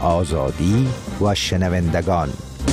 آزادی و شنوندگان.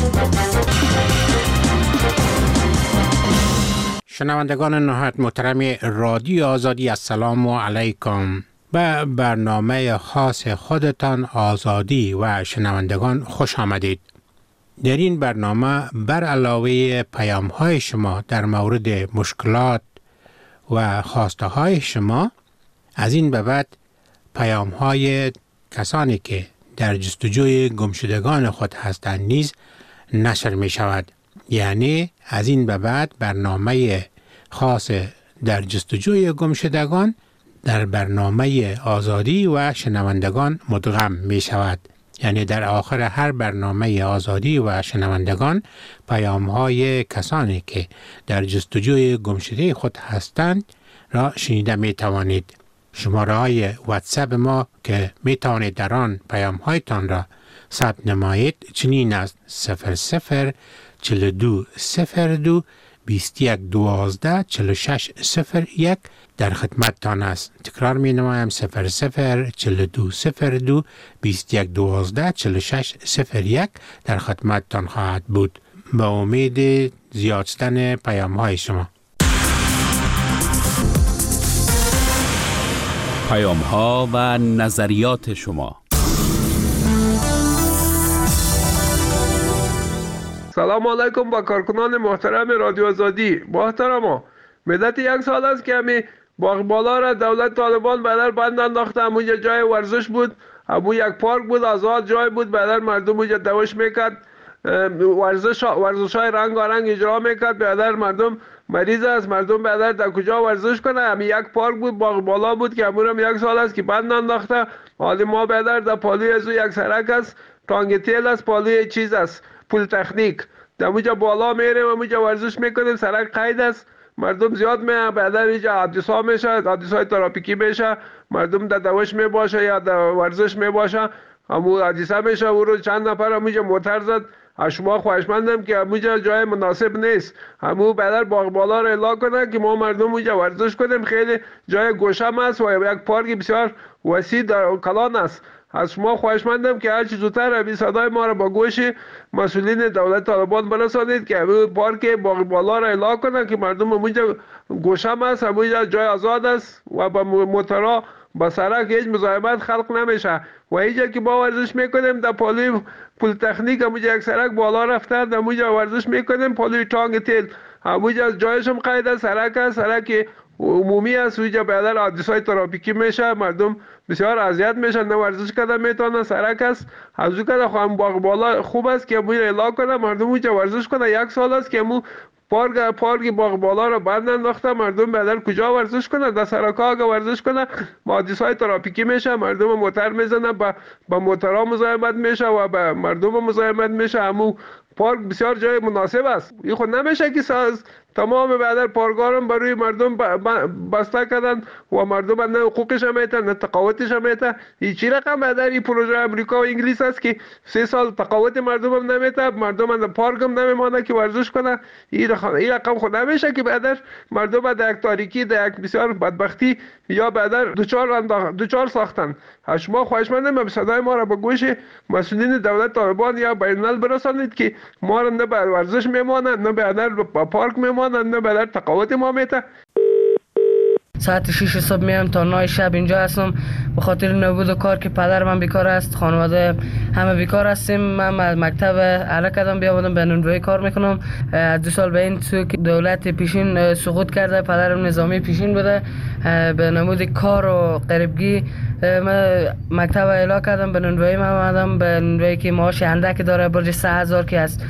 شنوندگان نهایت محترم رادیو آزادی، السلام علیکم. به برنامه خاص خودتان آزادی و شنوندگان خوش آمدید. در این برنامه بر علاوه پیام‌های شما در مورد مشکلات و خواسته های شما، از این به بعد پیام‌های کسانی که در جستجوی گمشدگان خود هستند نیز نشر می شود. یعنی از این به بعد برنامه خاص در جستجوی گمشدگان در برنامه آزادی و شنوندگان مدغم می شود. یعنی در آخر هر برنامه آزادی و شنوندگان پیام‌های کسانی که در جستجوی گمشده خود هستند را شنیده می توانید. شماره های واتساپ ما که می توانید در آن پیام‌هایتان را ثبت نمایید چنین است: 004202 2112 4601 در خدمتتان است. تکرار می نمایم: 004202 2112 4601 در خدمتتان خواهد بود. به امید زیاد شدن پیام های شما. پیام ها و نظریات شما. سلام علیکم با کارکنان محترم رادیو آزادی. محترما، مدت 1 سال است که همی باغ بالا را دولت طالبان بدر بند انداخته. همونجا جای ورزش بود، همون یک پارک بود، آزاد جای بود. بدر مردم اونجا دوش میکرد، ورزش های رنگارنگ اجرا میکرد. بدر مردم مریض است، مردم بدر در کجا ورزش کنه؟ همین یک پارک بود، باغ بالا بود که همون 1 سال است که بند انداخته. حالی ما بدر در پالوی از یک سرک است، تانگ تیل است، پالوی چیز است، پول تکنیک. در اونجا بالا میریم، اونجا ورزش میکنیم. سرک قید است، مردم زیاد میان. بعدا اینجا حادثه میشه، حادثه ترافیکی میشه، مردم در دوش میباشه یا در ورزش میباشه، همون حادثه میشه. او روز چند نفر اونجا موتر زد. شما خواهشمندم که اونجا جای مناسب نیست. همون بدر باغ بالا را اعلام کنه که ما مردم اونجا ورزش کنیم. خیلی جای گوشم است و یک پارک بسیار وسیع در کلان است. از شما خواهشمندم که هرچی زودتر این صدای ما را با گوش مسئولین دولت طالبان برسانید که همین پارک باغ بالا را اعلام کنند که مردم اونجا گوشم است، اونجا جای آزاد است و با موتورها با سرک هیچ مزاحمت خلق نمیشه. و اینجا که ما ورزش میکنیم در پالوی پول تکنیک، اونجا یک سرک بالا رفته، در اونجا ورزش میکنیم. پالوی تانگ تیل اونجا جایش هم قید است، سرک است، سرک عمومی است. اونجا بعدا حادثه‌های ترافیکی میشه، مردم بسیار اذیت میشن، نه ورزش کردن میتونن. سرک است، از اون کده خواهم باغ بالا خوب است که امون اعلام کنه مردم اونجا ورزش کنه. 1 سال است که امون پارک باغ بالا رو بند انداخته. مردم بعدا کجا ورزش کنه؟ در سرک‌ها اگه ورزش کنه حادثه‌های ترافیکی میشه، مردم موتر میزنه، با موترها مزاحمت میشه و با مردم مزاحمت میشه. همون پارک بسیار جای مناسب است. این خود نمیشه که تمام بعد پارکارم برای مردم بسته کردن و مردم نه حقوقش هم میتن نه تقاوتش هم میتن. این چی رقم بعد این پروژه امریکا و انگلیس است که 3 سال تقاوت مردم هم نمیتن، مردم هم پارک هم نمیمانه که ورزش کنه. این رقم خود نمیشه که بعد مردم در یک تاریکی، در یک بسیار بدبختی یا بعد دوچار ساختن. شما خواهشمندم صدای ما را به گوش مسئولین دولت طالبان یا بین‌الملل برسانید که ما را نه به ورزش میمانند، نه به پارک میمانند، نه به تقاوت ما میته. ساعت 6 صبح میام تا 9 شب اینجا هستم به خاطر نبود کار که پدر من بیکار است، خانواده همه بیکار هستیم. من از مکتب الک کردم بیامدم به نونوایی کار میکنم. از 2 سال به این سو که دولت پیشین سقوط کرده، پدرم نظامی پیشین بوده، به نمود کار و غریبگی من مکتب الک کردم، به نونوایی من آمدم، به نونوایی که معاش اندک داره، برج 3000 که هست.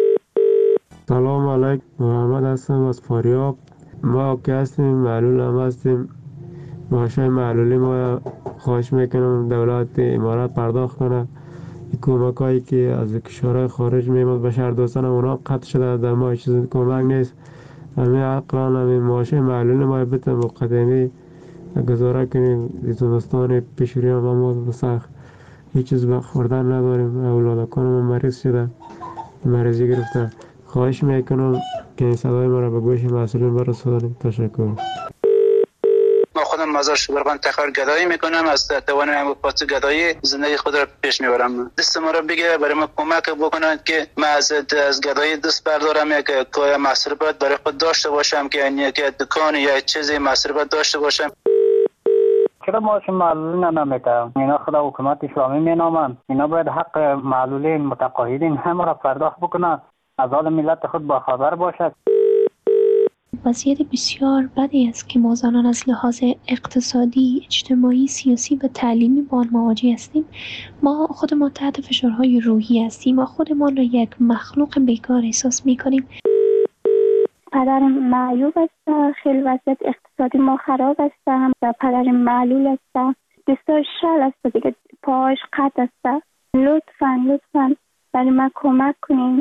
سلام علیکم، محمد هستم از فاریاب. ما که هستیم معلول هم هستیم، معاشای معلولی ما خواهش میکنم دولت امارات پرداخت کنه. کمک هایی که از کشورهای خارج میمد به شهر دوستان اونا قطع شده، در ما چیز کمک نیست. همین عقلان همین معاشای معلولی ما بته مقدمی گزاره کنیم. زمستان پیشوری هم ما سخت هیچ چیز به خوردن نداریم. اولادکانم مریض شده، مریضی گرفته. خواهش میکنم که این صدای ما را به گوش مسئولین برسانید. تشکر. ما خودم میکنم، مزار شبرغان تخار گدایی میکنم، از توانم پاس گدایی زندگی خود را پیش میبرم. دست ما را بگیره، برای ما کمک بکنند که من از گدایی دست بردارم، یک کوی مصرفات برای خود داشته باشم، که یک دکان یا چیزی مصرفات داشته باشم. چرا ماشین معلولین نمیکنم؟ اینا خود حکومت اسلامی مینامند. اینا باید حق معلولین متقاعدین همه را پرداخت بکنند، از حال ملت خود باخبر باشد. وضعیت بسیار بدی است که ما زنان از لحاظ اقتصادی، اجتماعی، سیاسی و تعلیمی با آن مواجه هستیم. ما خودمان تحت فشارهای روحی هستیم. ما خودمان را یک مخلوق بیکار احساس می‌کنیم. پدرم معیوب است، خیلی وضعیت اقتصادی ما خراب است. پدرم معلول است، دستاش شل است دیگه، پاش قطع است. لطفاً برای من کمک کنین.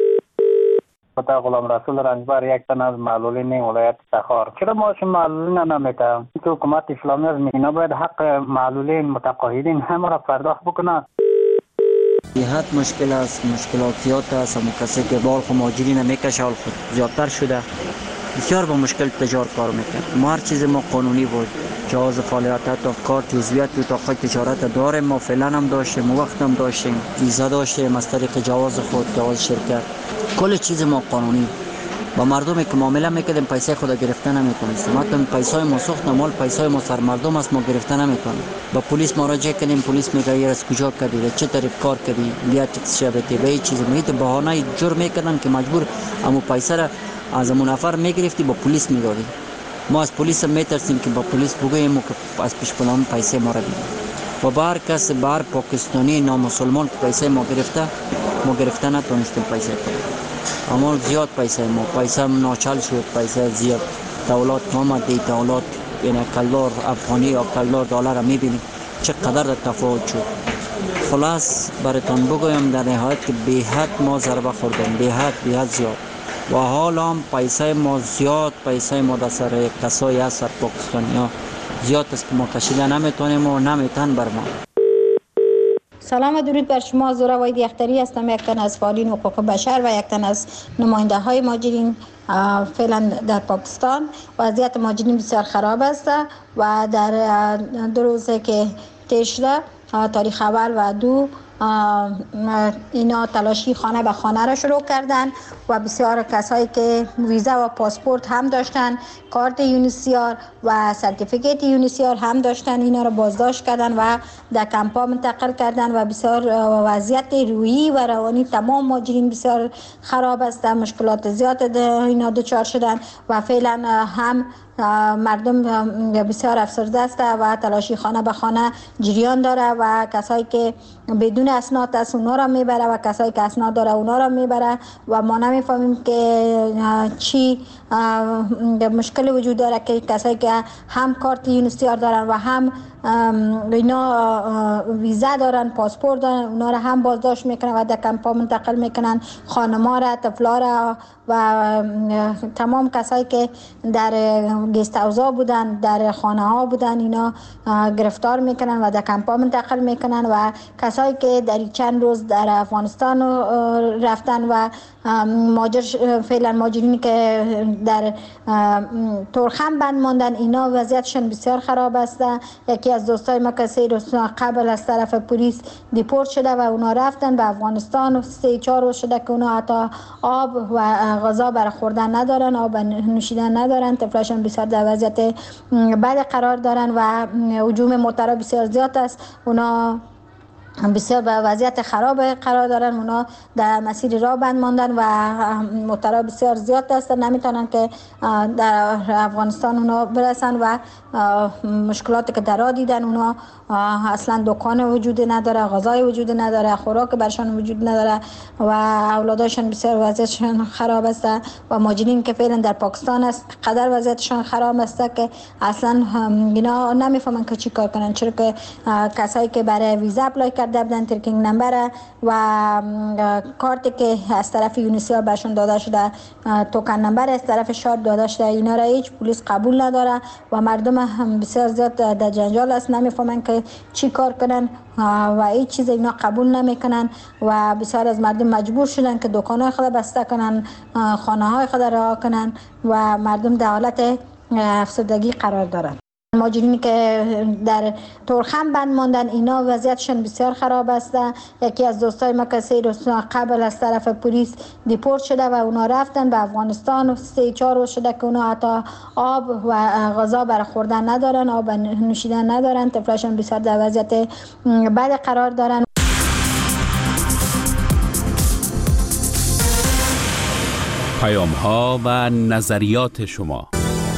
خدا غلام رسول رنجبر، یک تن از معلولین ولایت تخار. چرا ماشین معلولین نمیکنم؟ تو حکومت اسلامی از اینا باید حق معلولین متقاعدین همه را پرداخت بکنند. صحت مشکل است، مشکلات زیاد است. اما کسی که بال خود ماجری نمیکشه حال خود زیادتر شده، بسیار با مشکل تجار کار میکنه. ما هر چیز ما قانونی بود، جواز فعالیت تا کارت عضویت تو اتاق تجارت داریم. ما فعلا هم داشتیم، وقت هم داشتیم، ویزا داشتیم از طریق جواز خود، جواز شرکت، کل چیز ما قانونی. با مردمی که معامله میکردیم پیسه خود گرفته نمیتونستیم. حتی پیسای ما سوخت مال پیسای ما سر مردم است، ما گرفته نمیتونیم. با پلیس مراجعه کردیم، پلیس میگه این از کجا کردی، چه طریق کار کردی، بیا تکس شبته به چیز میگه، بهانه جرم میکردن که مجبور امو پیسه را از اون نفر میگرفتی با پلیس میدادی. ما از پلیس میترسیم که با پلیس بگوییم که از پیش پلان پیسه ما را بگیر. و بار کس بار پاکستانی نامسلمان که پیسه ما گرفته نتونستیم پیسه کنیم. اما زیاد پیسه ناچل شد، پیسه زیاد. دولت آمد، دولت یعنی کلدار افغانی یا کلدار دلار میبینی چقدر تفاوت شد. خلاص براتون بگویم در نهایت که به حد ما ضربه خوردیم، به حد زیاد. و حال هم پیسه ما زیاد، پیسه ما در سر کسایی هست سر پاکستانی ها زیاد است که ما کشیده نمیتونیم و نمیتون بر ما. سلام و درود بر شما. زهره وحیدی اختری هستم، یک تن از فعالین حقوق بشر و یک تن از نماینده های مهاجرین فعلا در پاکستان. وضعیت مهاجرین بسیار خراب است و در 2 روزه که طی شده، تاریخ اول و 2، اینا تلاشی خانه به خانه را شروع کردن و بسیار کسایی که ویزا و پاسپورت هم داشتن، کارت یونیسیار و سرتیفیکیت یونیسیار هم داشتن، اینا را بازداشت کردن و در کمپا منتقل کردن و بسیار وضعیت روحی و روانی تمام مهاجرین بسیار خراب است. مشکلات زیاد اینا دچار شدن و فعلا هم مردم بسیار افسرده است و تلاشی خانه به خانه جریان داره و کسایی که بدون اسناد است اونا را میبره و کسایی که اسناد داره اونا را میبره و ما نمیفهمیم که چی مشکلی وجود داره که کسایی که هم کارت یونیسیار دارن و هم اینا ویزا دارن، پاسپورت دارن، اونا را هم بازداشت میکنن و در کمپا منتقل میکنن. خانما را، طفلا را و تمام کسایی که در گست هاوس‌ها بودن، در خانه ها بودن، اینا گرفتار میکنن و در کمپا منتقل میکنن و کسایی که در چند روز در افغانستان رفتن و فعلا مهاجرینی که در تورخم بند ماندن، اینا وضعیتشون بسیار خراب است. یکی از دوستای ما که 3 روز قبل از طرف پلیس دیپورت شده و اونا رفتن به افغانستان. 3-4 روز شده که اونا حتی آب و غذا برای خوردن ندارن، آب نوشیدن ندارن، طفلاشون بسیار در وضعیت بد قرار دارن و هجوم موترها بسیار زیاد است. اونا بسیار به وضعیت خراب قرار دارن، اونا در مسیر راه بند ماندن و موترها بسیار زیاد هستن، نمیتونن که در افغانستان اونا برسن و مشکلاتی که در راه دیدن، اونا اصلا دکان وجود نداره، غذای وجود نداره، خوراک برشان وجود نداره و اولاداشون بسیار وضعیتشون خراب است و مهاجرین که فعلا در پاکستان است قدر وضعیتشون خراب است که اصلا اینا نمیفهمن که چی کار کنن، چرا که کسایی که برای ویزا اپلای کرده بودن، ترکینگ نمبر و کارتی که از طرف یونیسیار برشون داده شده، توکن نمبر از طرف شاد داده شده، اینا را هیچ پلیس قبول نداره و مردم بسیار زیاد در جنجال است، نمیفهمن که چی کار کنن و هیچ چیز اینا قبول نمیکنن و بسیار از مردم مجبور شدن که دکان‌های خود بسته کنن، خانه‌های خود رها کنن و مردم در حالت افسردگی قرار دارن. مهاجرینی که در تورخم بند ماندن اینا وضعیتشون بسیار خراب است. یکی از دوستای ما کسی روز قبل از طرف پلیس دیپورت شده و اونا رفتن به افغانستان. 3-4 روز شده که اونا حتی آب و غذا برای خوردن ندارن، آب نوشیدن ندارن، طفلاشون بسیار در وضعیت بد قرار دارن. پیام‌ها و نظریات شما.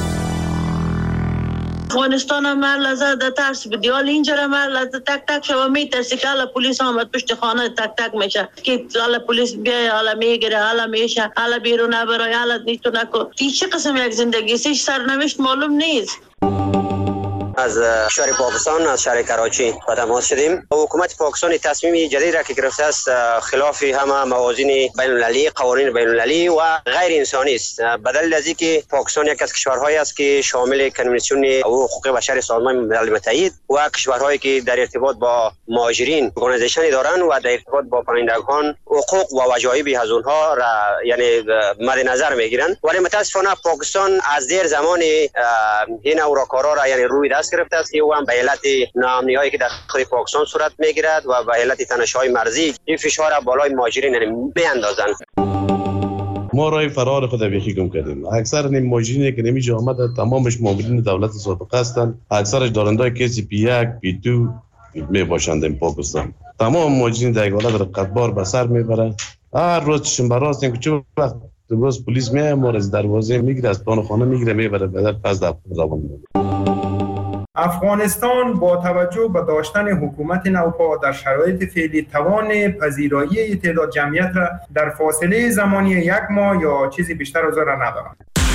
افغانستان هم لحظه در ترس بدی، حال اینجا هم لحظه تک تک شما میترسی که حالا پلیس آمد پشت خانه تک تک میشه که حالا پلیس بیای، حالا میگیره، حالا میشه، حالا بیرون نبرای، حالا نیتو نکن. این چه قسم یک زندگی است؟ سرنوشت معلوم نیست. از شهر پاکستان، از شهر کراچی با تماس شدیم. حکومت پاکستان تصمیم جدید را که گرفته است خلاف همه موازین بین المللی، قوانین بین المللی و غیر انسانی است. بدل از اینکه پاکستان یک از کشورهایی است که شامل کنوانسیون حقوق بشر سازمان ملل متحد و کشورهایی که در ارتباط با مهاجرین ارگانیزیشنی دارند و در ارتباط با پناهندگان حقوق و وجایب از اونها را یعنی مد نظر میگیرند، ولی متاسفانه پاکستان از دیر زمان این اوراکارا را یعنی روی دست گرفته است که او هم به علت ناامنی‌هایی که در داخل پاکستان صورت میگیرد و به علت تنش‌های مرزی این فشار را بالای مهاجرین میاندازند. ما راه فرار خود بیخی گم کردیم. اکثر نیم مهاجرینی که نمیشه آمده تمامش مامورین دولت سابقه هستند، اکثرش دارندای کسی پی1 پی2 می باشند در پاکستان. تمام مهاجرین در حالت رقتبار به سر میبرند. هر روز چشم براست این که چه وقت روز پلیس میاد ما از دروازه میگیره، از پان خانه میگیره میبره بعد پس در روان. افغانستان با توجه به داشتن حکومت نوپا در شرایط فعلی توان پذیرایی تعداد جمعیت را در فاصله زمانی 1 ماه یا چیزی بیشتر از آن را ندارد.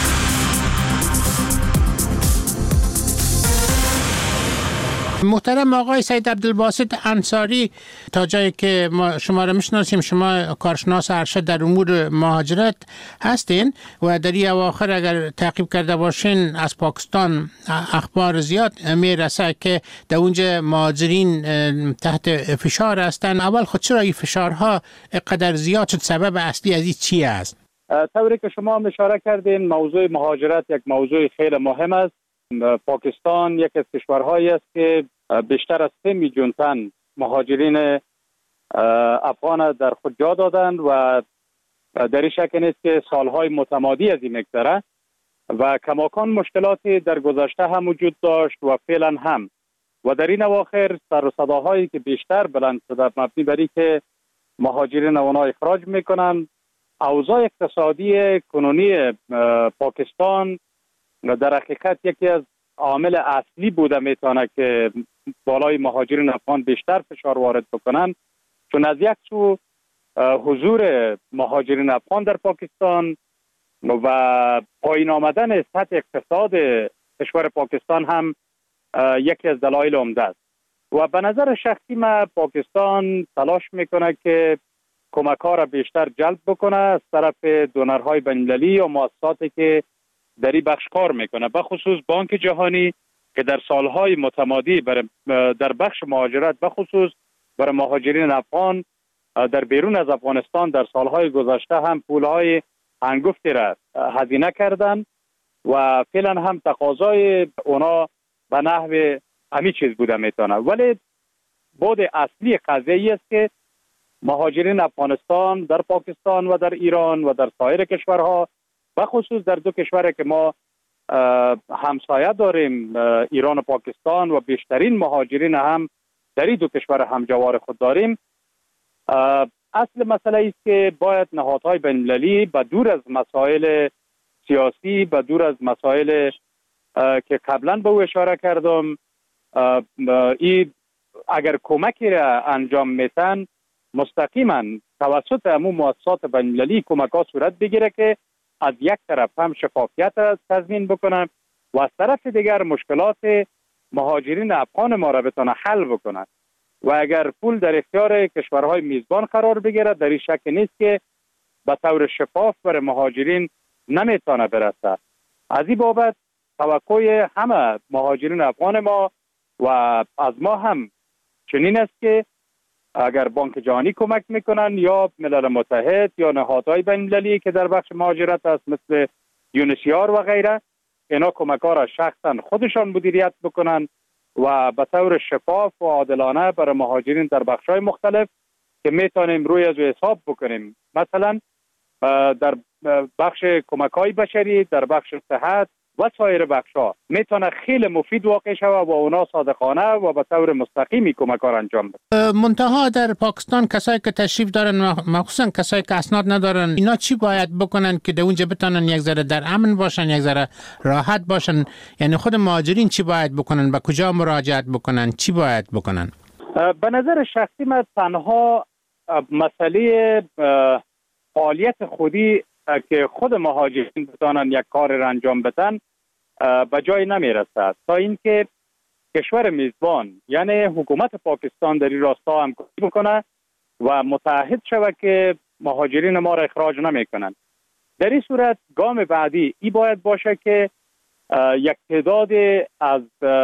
محترم آقای سید عبدالباسط انصاری، تا جایی که ما شما را میشناسیم شما کارشناس ارشد در امور مهاجرت هستین و در این اواخر اگر تعقیب کرده باشین از پاکستان اخبار زیاد میرسه که در اونجا مهاجرین تحت فشار هستن. اول خود چرا این فشارها قدر زیاد شد؟ سبب اصلی از این چی است؟ طوری که شما اشاره کردین موضوع مهاجرت یک موضوع خیلی مهم است. پاکستان یک از کشورهایی است که بیشتر از 3 میلیون تن مهاجرین افغان در خود جا دادند و در این شک نیست که سالهای متمادی از این مگذره و کماکان مشکلاتی در گذشته هم وجود داشت و فعلا هم و در این اواخر سر و صداهایی که بیشتر بلند شده مبنی بر اینکه مهاجرین اونها اخراج میکنند. اوضاع اقتصادی کنونی پاکستان در حقیقت یکی از عامل اصلی بوده میتونه که بالای مهاجرین افغان بیشتر فشار وارد بکنن، چون از یک سو حضور مهاجرین افغان در پاکستان و پایین آمدن سطح اقتصاد کشور پاکستان هم یکی از دلایل عمده است و به نظر شخصی من پاکستان تلاش میکنه که کمک‌ها را بیشتر جلب بکنه از طرف دونرهای بین‌المللی و مؤسساتی که در این بخش کار میکنه، به خصوص بانک جهانی که در سالهای متمادی در بخش مهاجرت به خصوص برای مهاجرین افغان در بیرون از افغانستان در سالهای گذشته هم پولهای هنگفتی را هزینه کردند و فعلا هم تقاضای اونا به نحو همین چیز بوده میتونه. ولی بود اصلی قضیه است که مهاجرین افغانستان در پاکستان و در ایران و در سایر کشورها به خصوص در 2 کشوری که ما همسایه داریم ایران و پاکستان و بیشترین مهاجرین هم در این 2 کشور همجوار خود داریم. اصل مسئله است که باید نهادهای بین‌المللی به دور از مسائل سیاسی، به دور از مسائل که قبلا به او اشاره کردم، این اگر کمکی را انجام میتن مستقیما توسط همون مؤسسات بین‌المللی کمک‌ها صورت بگیره که از یک طرف هم شفافیت را تضمین بکنه و از طرف دیگر مشکلات مهاجرین افغان ما را بتونه حل بکنه و اگر پول در اختیار کشورهای میزبان قرار بگیره در این شک نیست که به طور شفاف برای مهاجرین نمیتونه برسه. از این بابت توقع همه مهاجرین افغان ما و از ما هم چنین است که اگر بانک جهانی کمک میکنن یا ملل متحد یا نهادهای بین‌المللی که در بخش مهاجرت است مثل یونسیار و غیره اینا کمک‌ها را شخصا خودشان مدیریت بکنن و به طور شفاف و عادلانه برای مهاجرین در بخش‌های مختلف که میتونیم روی از حساب بکنیم، مثلا در بخش کمک‌های بشری، در بخش صحت و سایر بخش‌ها میتونه خیلی مفید واقع شود و اونا صادقانه و به طور مستقیمی کمک‌ها را انجام بدن. منتها در پاکستان کسایی که تشریف دارن، مخصوصا کسایی که اسناد ندارن، اینا چی باید بکنن که در اونجا بتونن یک ذره در امن باشن، یک ذره راحت باشن؟ یعنی خود مهاجرین چی باید بکنن؟ به کجا مراجعت بکنن؟ چی باید بکنن؟ به نظر شخصی من تنها مسئله فعالیت خودی که خود مهاجرین بتانن یک کار را انجام بدن به جای نمیرسد تا اینکه کشور میزبان یعنی حکومت پاکستان در این راستا همکاری بکنه و متعهد شود که مهاجرین ما را اخراج نمیکنن. در این صورت گام بعدی ای باید باشه که یک تعداد از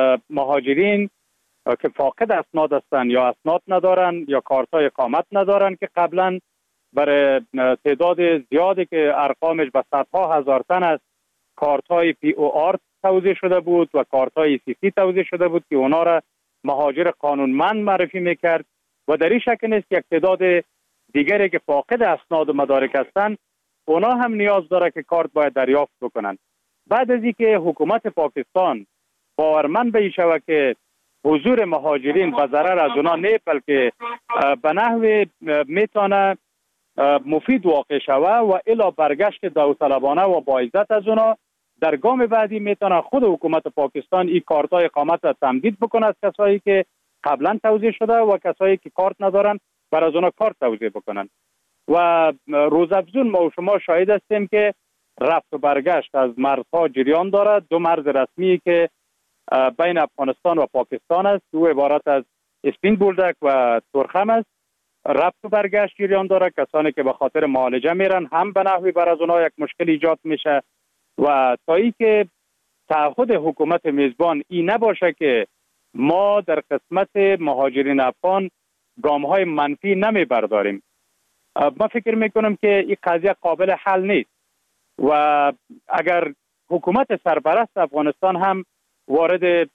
مهاجرین که فاقد اسناد هستند یا اسناد ندارن یا کارتای اقامت ندارن که قبلا برای تعداد زیادی که ارقامش به صدها هزار تن است کارتای POR توزیع شده بود و کارتای CC توزیع شده بود که اونا را مهاجر قانونمند معرفی میکرد و در این شکل نیست یک تعداد دیگری که فاقد اسناد و مدارک هستند اونا هم نیاز داره که کارت باید دریافت بکنن. بعد از اینکه حکومت پاکستان باورمند به این شود که حضور مهاجرین به ضرر از اونا نه بلکه به نحو میتونه مفید واقع شود و الی برگشت داوطلبانه و با عزت از اونا، در گام بعدی میتونه خود حکومت پاکستان این کارت‌های اقامت را تمدید بکنه از کسایی که قبلا توزیع شده و کسایی که کارت ندارن بر از اونا کارت توزیع بکنن. و روزافزون ما و شما شاهد هستیم که رفت و برگشت از مرزها جریان دارد. دو مرز رسمی که بین افغانستان و پاکستان است، دو عبارت از اسپین بولدک و تورخم است، رفت و برگشت جریان داره. کسانی که به خاطر معالجه میرن هم به نحوی بر از اونها یک مشکل ایجاد میشه و تا ای که تعهد حکومت میزبان این نباشه که ما در قسمت مهاجرین افغان گام‌های منفی نمیبرداریم، من فکر میکنم که این قضیه قابل حل نیست و اگر حکومت سرپرست افغانستان هم وارد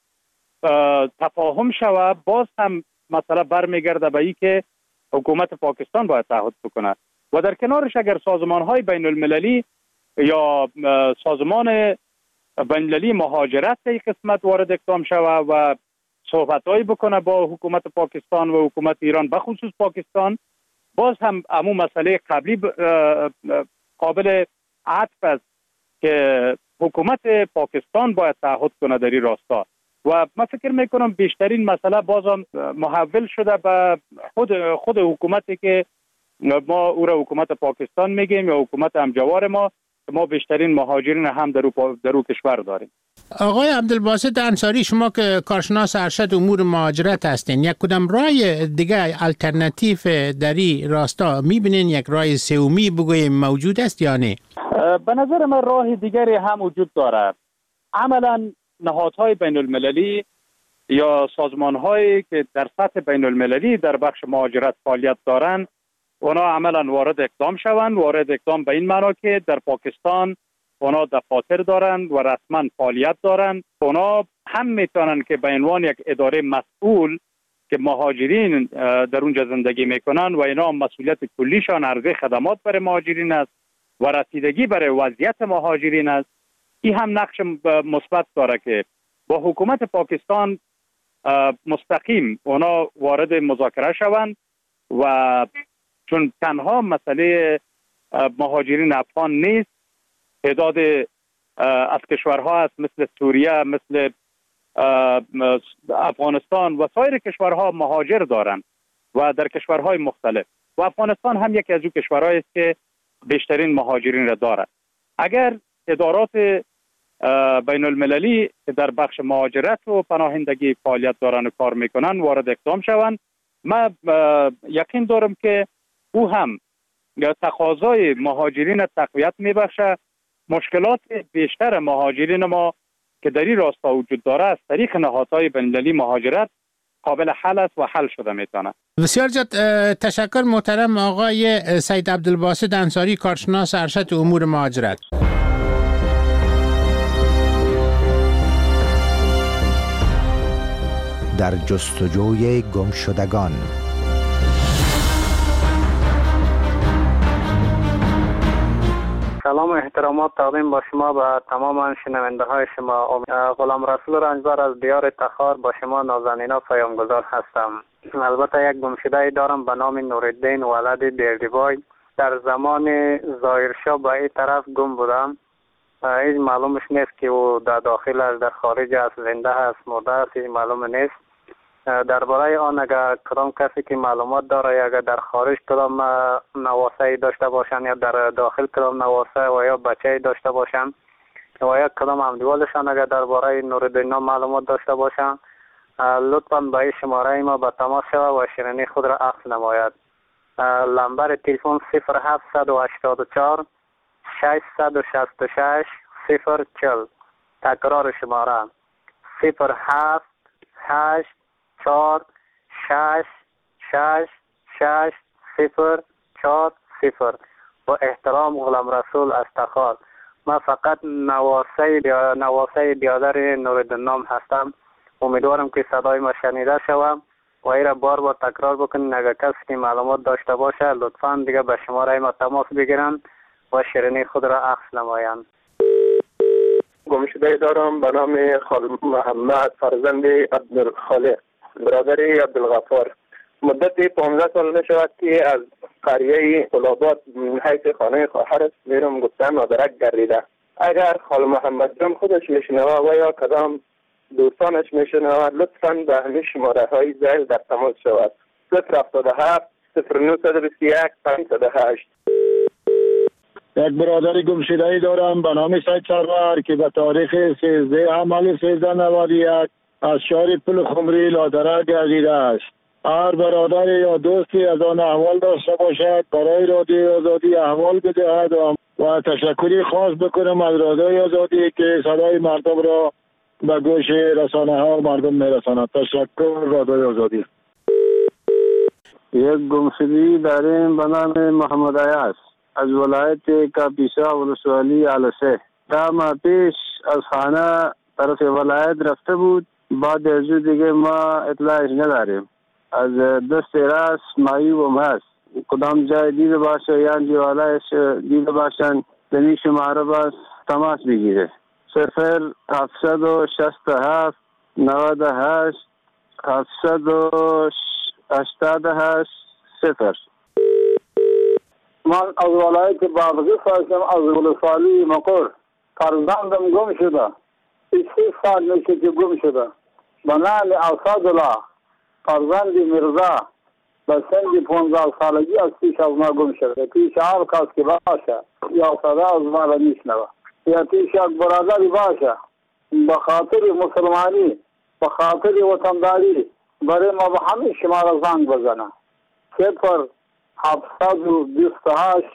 تفاهم شود باز هم مسئله برمیگرده به این که حکومت پاکستان باید تعهد بکنه و در کنارش اگر سازمان‌های بین المللی یا سازمان بین المللی مهاجرت در این قسمت وارد اقدام شود و صحبت‌هایی بکنه با حکومت پاکستان و حکومت ایران به خصوص پاکستان، باز هم همون مسئله قبلی قابل عطف است که حکومت پاکستان باید تعهد کنه در این راستا و من فکر میکنم بیشترین مسئله بازم محول شده به خود حکومتی که ما او را حکومت پاکستان میگیم یا حکومت همجوار ما بیشترین مهاجرین هم در او کشور داریم. آقای عبدالباسط انصاری، شما که کارشناس ارشد امور مهاجرت هستین، یک کدام راه دیگه الटरनेटिव در این راستا میبینین؟ یک راه سومی بگویم موجود است یا نه؟ به نظر من راه دیگری هم وجود داره. عملا نهادهای بین المللی یا سازمانهایی که در سطح بین المللی در بخش مهاجرت فعالیت دارن اونا عملا وارد اقدام شوند. وارد اقدام به این معنا که در پاکستان اونا دفاتر دارن و رسما فعالیت دارن. اونا هم میتونن که به عنوان یک اداره مسئول که مهاجرین در اونجا زندگی میکنن و اینا مسئولیت کلیشان عرضه خدمات برای مهاجرین است و رسیدگی برای وضعیت مهاجرین است. این هم نقش مثبت داره که با حکومت پاکستان مستقیم اونا وارد مذاکره شوند و چون تنها مسئله مهاجرین افغان نیست، تعداد از کشورها هست مثل سوریه، مثل افغانستان و سایر کشورها مهاجر دارند و در کشورهای مختلف و افغانستان هم یکی از اون کشورهایی است که بیشترین مهاجرین را دارد. اگر ادارات بین المللی که در بخش مهاجرت و پناهندگی فعالیت دارن و کار میکنن وارد اقدام شوند، من یقین دارم که او هم تقاضای مهاجرین تقویت میبخشه. مشکلات بیشتر مهاجرین ما که در این راستا وجود داره از طریق نهادهای بین المللی مهاجرت قابل حل است و حل شده میتونه. بسیار زیاد تشکر محترم آقای سید عبدالباسط انصاری، کارشناس ارشد امور مهاجرت. در جستجوی گمشدگان. سلام و احترامات تقدیم با شما و تمام شنونده های شما. غلام رسول رنجبر از دیار تخار با شما نازنینا پیامگذار هستم. البته یک گمشده دارم به نام نورالدین ولد دیردیبای. در زمان ظاهرشاه به این طرف گم بودم. هیچ معلومش نیست که او در داخل است، در خارج است، زنده است، مرده است، هیچ معلوم نیست. درباره آن اگر کدام کسی که معلومات داره، اگر در خارج کدام نواسه داشته باشن یا در داخل کدام نواسه و یا بچه داشته باشن و یا کدام همدیوالشان اگر درباره نورالدین معلومات داشته باشن، لطفاً به این شماره ما به تماس شود و شیرینی خود را عکس نماید. نمبر تلفن 0784 666 040. تکرار شماره 078 4 6 6 6 0 4 0. با احترام غلام رسول از تخار. من فقط نواسه بیادر نورالدین هستم. امیدوارم که صدای ما شنیده شوم و این را بار تکرار بکنین. اگر کسی که معلومات داشته باشه لطفاً دیگه به شماره ما تماس بگیرن و شیرینی خود را عکس نمایند. گمشده دارم به نام خال محمد فرزند عبدالخالق برادر عبدالغفار. مدت 15 سال می شود که از قریه قلابات حیث خانه خواهرش میرم گفتن مدرک گردیده. اگر خال محمد جان خودش میشنوه و یا کدام دوستانش میشنوه لطفاً به همین شماره های زیل در تماس شود. 077 0921 508. یک برادر گمشده‌ای دارم به نام سید سرور که به تاریخ 13 حمل 1391 از شهر پل خمری لادرک گردیده است. هر برادر یا دوستی از آن احوال داشته باشد برای رادیوی آزادی احوال بدهد و تشکری خاص بکنم از رادیوی آزادی که صدای مردم را به گوش رسانه ها و مردم میرساند. تشکر رادیوی آزادی. یک گمشدگی داریم به نام محمد عیاض از ولایت کاپیسا ولسوالی علسه. تا ماه پیش از خانه طرف ولایت رفته بود. بعد از دیگه ما اطلاعش نداریم. از دست راست معیوب هست. کدام جای دیده باشه یا دیوالایش دیده باشن دنی شماره باز تماس بگیره. 0767 98 788 0. من از ولایت بابغیس هستم، از ولسوالی مقر. فرزندم گم شده. 6 سال میشه که گم شده. به نام اسدالله فرزند مرزا به سن 15 سالگی از پیش از ما گم شده. پیش هر کس که باشه یا صدا از ما را میشنوه یا پیش یک برادری باشه به خاطر مسلمانی به خاطر وطنداری برای ما به همه شماره زنگ بزنه. 0728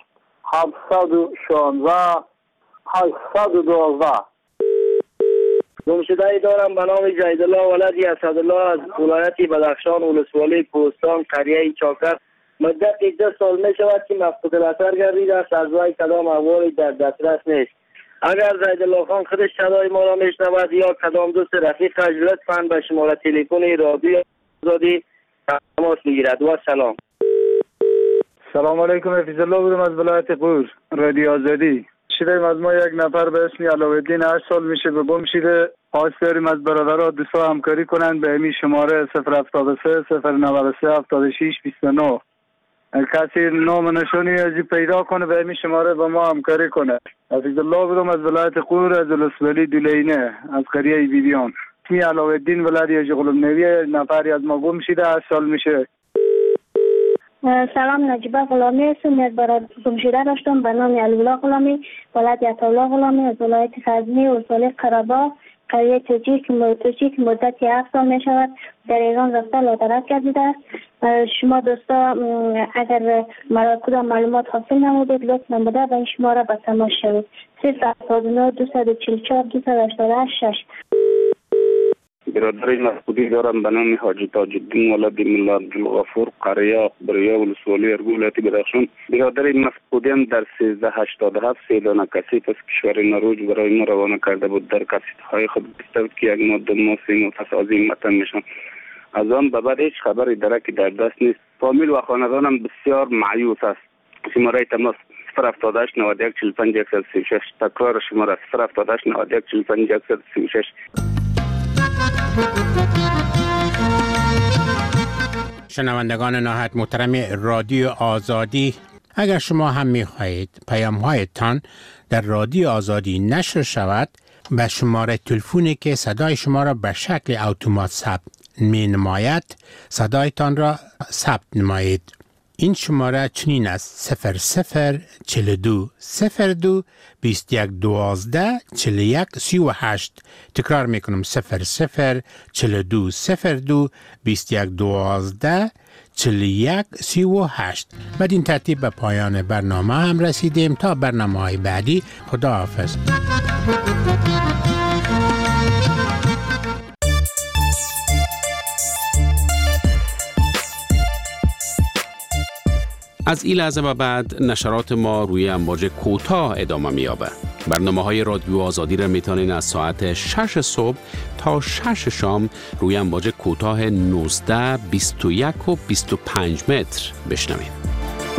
716 812. گمشده‌ای دارم به نام زیدالله ولد اسدالله از ولایت بدخشان ولسوالی کوهستان قریه چاکر. مدت 10 سال می شود که مفقود الاثر گردیده است. از وی کدام احوالی در دسترس نیست. اگر زیدالله خان خودش صدای ما را میشنود یا کدام دوست رفیقش لطفاً به شماره تلفن رادیو آزادی تماس بگیرد. و سلام. سلام علیکم. حفیظ الله بودم از ولایت قور رادیو آزادی. شدیم از ما یک نفر به اسم علاءالدین 8 سال میشه به گم شده. خواست داریم از برادرها دوستا همکاری کنند به همین شماره 073 093 76 29. کسی نام نشانی ازی پیدا کنه به همین شماره با ما همکاری کنه. حفیظ الله بودم از ولایت قور از ولسوالی دولینه از قریه بیبیان. اسمی علاءالدین ولد یاجی غلام نوی نفری از ما گم شده 8 سال میشه. سلام، نجیبه غلامی هستم. یک برادر گمشده داشتم به نام علی‌الله غلامی ولد عطاالله غلامی از ولایت غزنی ولسوالی قره‌باغ قریه توجی که مدت 7 سال می شود در ایران رفته لادرک گردیده است. شما دوستا اگر کدام معلومات حاصل نمودید لطف نموده به این شماره به تماس شوید. 079 244 288. برادر مفقودی دارم به نام حاجی تاج‌الدین ولد ملا عبدالغفور قریه اقبریه ولسوالی ارگو ولایت بدخشان. برادر مفقودی هم در 1387 3 دانه کسیف از کشور نروژ برای ما روانه کرده بود. در کسیف های خود گفته بود که یک ماده ماسی متصازی متن میشن. از آن به بعد هیچ خبری درکی در دست نیست. فامیل و خاندانم بسیار مایوس است. شماره تماس 078 91 45 136. تکرار شماره 078 91 45 136. شنوندگان نهایت محترم رادیو آزادی، اگر شما هم می‌خواهید پیام‌هایتان در رادیو آزادی نشر شود، به شماره تلفنی که صدای شما را به شکل اتومات ثبت می‌نماید صدایتان را ثبت نمایید. این شماره چنین است: 0042 02 21 12 41 38. تکرار میکنم: 0042 02 21 12 41 38. بدین ترتیب به پایان برنامه هم رسیدیم. تا برنامه‌های بعدی، خداحافظ. از این لحظه و بعد نشرات ما روی امواج کوتاه ادامه می‌یابه. برنامه‌های رادیو آزادی را میتونین از ساعت 6 صبح تا 6 شام روی امواج کوتاه 19، 21 و 25 متر بشنوید.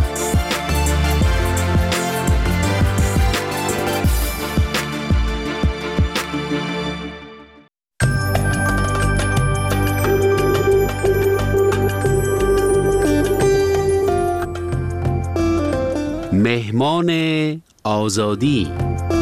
مهمان آزادی.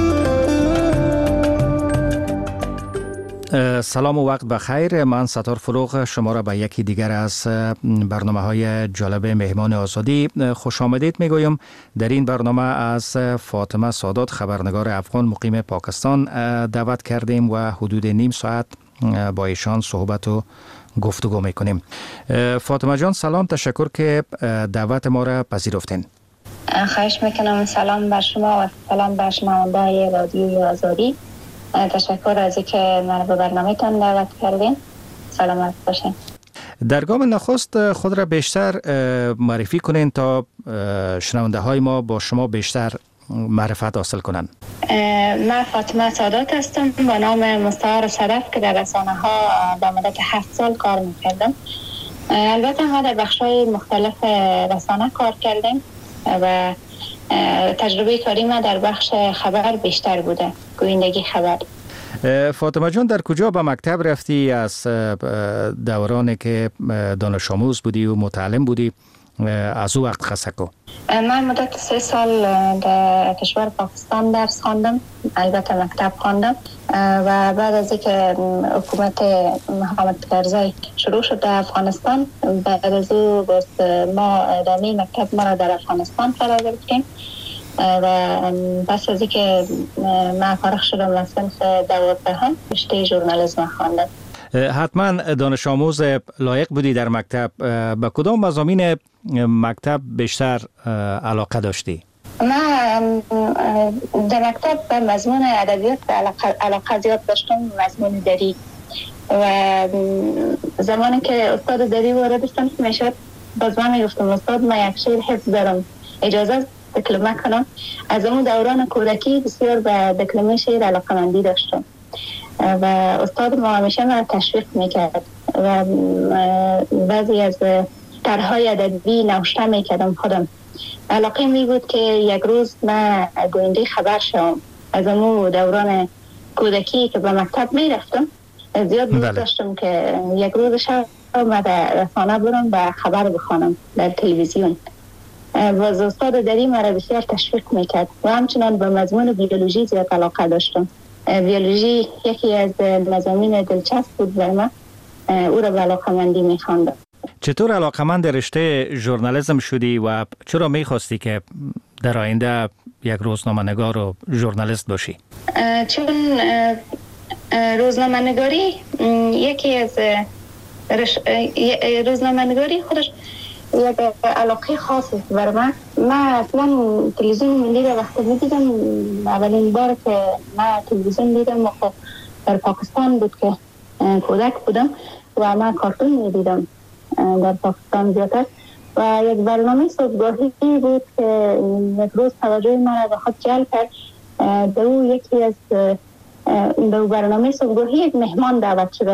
سلام و وقت بخیر. من ستار فروغ شما را به یکی دیگر از برنامه‌های جالب مهمان آزادی خوش آمدید میگویم. در این برنامه از فاطمه سادات، خبرنگار افغان مقیم پاکستان، دعوت کردیم و حدود نیم ساعت با ایشان صحبت و گفتگو میکنیم. فاطمه جان سلام، تشکر که دعوت ما را پذیرفتین. خواهش میکنم. سلام بر شما و سلام بر شنونده‌های رادیوی آزادی. تشکر از اینکه من به برنامه‌تان دعوت کردین. سلامت باشین. در گام نخست خود را بیشتر معرفی کنین تا شنونده های ما با شما بیشتر معرفت حاصل کنن. من فاطمه سادات هستم با نام مستعار صدف که در رسانه ها در مدت 7 سال کار میکردم. البته ما در بخش‌های مختلف رسانه کار کردیم و تجربه کاری ما در بخش خبر بیشتر بوده، گویندگی خبر. فاطمه جان در کجا به مکتب رفتی؟ از دورانی که دانش آموز بودی و متعلم بودی از او وقت خسکو؟ من مدت 3 سال در کشور پاکستان درس خواندم، البته مکتب خواندم و بعد از اینکه حکومت محمد کرزی شروع شد در افغانستان، بعد از او ما ادامه مکتب ما را در افغانستان قرار گرفتیم و پس از اینکه من فارغ شدم از صنف 12 رشته ژورنالیسم خواندم. حتما دانش آموز لایق بودی در مکتب. به کدام مضامین مکتب بیشتر علاقه داشتی؟ من در مکتب به مضمون ادبیات علاقه زیاد داشتم، مضمون دری. و زمانی که استاد دری وارد صنف میشد باز من میگفتم استاد من یک شعر حفظ دارم، اجازه دکلمه کنم. از اون دوران کودکی بسیار به دکلمه شعر علاقه‌مندی داشتم و استاد ما همیشه من تشویق میکرد و بعضی از طرح‌های ادبی نوشته میکردم خودم. علاقه می بود که یک روز من گوینده خبر شوم. از اون دوران کودکی که به مکتب میرفتم زیاد دوست داشتم که یک روز شب من در رسانه برم و خبر بخوانم در تلویزیون. و استاد دری مرا بسیار تشویق میکرد و همچنان به مضمون بیولوژی زیاد علاقه داشتم. بیولوژی یکی از مضامین دلچسب بود بر من، او را به علاقه‌مندی می‌خواندم. چطور علاقه‌مند رشته ژورنالیسم شدی و چرا می‌خواستی که در آینده یک روزنامه‌نگار و ژورنالیست باشی؟ چون روزنامه‌نگاری یکی از روزنامه‌نگاری خودش یک علاقه خاصی بر من. من اصلا تلویزیون ملی را وقتی می‌دیدم، اولین بار که من تلویزیون دیدم در پاکستان بود که کودک بودم و من کارتون می‌دیدم در پاکستان زیادتر و یک برنامه صبحگاهی بود که یک روز توجه من را به خود جلب کرد. در او یکی از در برنامه صبحگاهی یک مهمان دعوت شده بود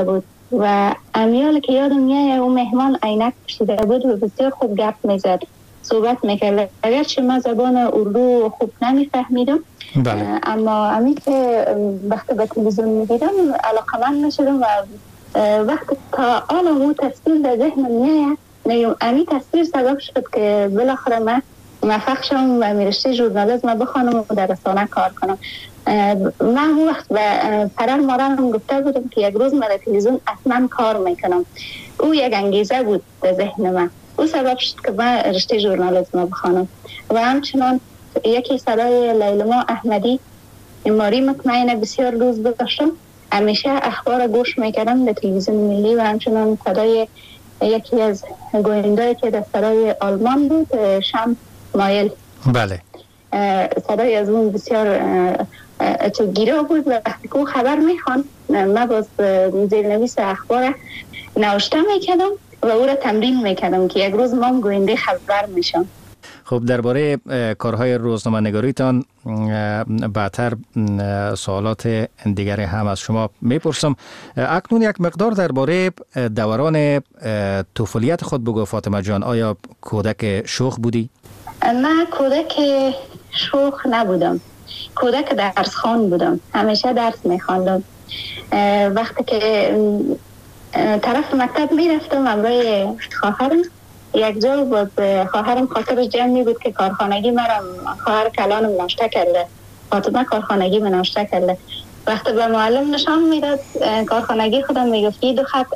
و امیال که یادم میاد اون مهمان عینک پوشیده بود و بسیار خوب گپ میزد، صحبت میکرد. اگرچه من زبان اردو خوب نمیفهمیدم، اما امی که وقتی به تلویزیون میدیدم علاقمند میشدم و وقتی تا آن اون تصویر در ذهنم میاد، امی تصویر سبب شد که بالاخره من موفق شدم و رشته ژورنالیسم بخوانم و در رسانه کار کنم. من اون وقت به پدر مادرم گفته بودم که یک روز من در تلویزیون اصلا کار میکنم. او یک انگیزه بود در ذهن من، او سبب شد که من رشته ژورنالیسم بخوانم. و همچنان یکی صدای لیلما احمدی ماری مطمئنه بسیار دوست داشتم، همیشه اخبار گوش میکردم در تلویزیون ملی. و همچنان صدای یکی از گوینده‌ای که در صدای آلمان بود، شم مایل، بله، صدای از اون بسیار چوبگیره بود و وقتی که او خبر میخوان من باز زیرنویس اخبار نوشته میکردم و او را تمرین میکردم که یک روز ما گوینده خبر میشم. خب درباره کارهای روزنامه نگاریتان بعدتر سوالات دیگر هم از شما میپرسم. اکنون یک مقدار درباره دوران طفولیت خود بگو فاطمه جان. آیا کودک شوخ بودی؟ من کودک شوخ نبودم، کودک درس خوان بودم، همیشه درس میخواندم. وقتی که طرف مکتب میرفتم همراه خواهرم، یک جا باز خواهرم خاطرش جمعی بود که کارخانگی مرم، خواهر کلانم ناشته کرده، فاطمه کارخانگی من ناشته کرده. وقتی به معلم نشان میداد کارخانگی خودم میگفت دو خط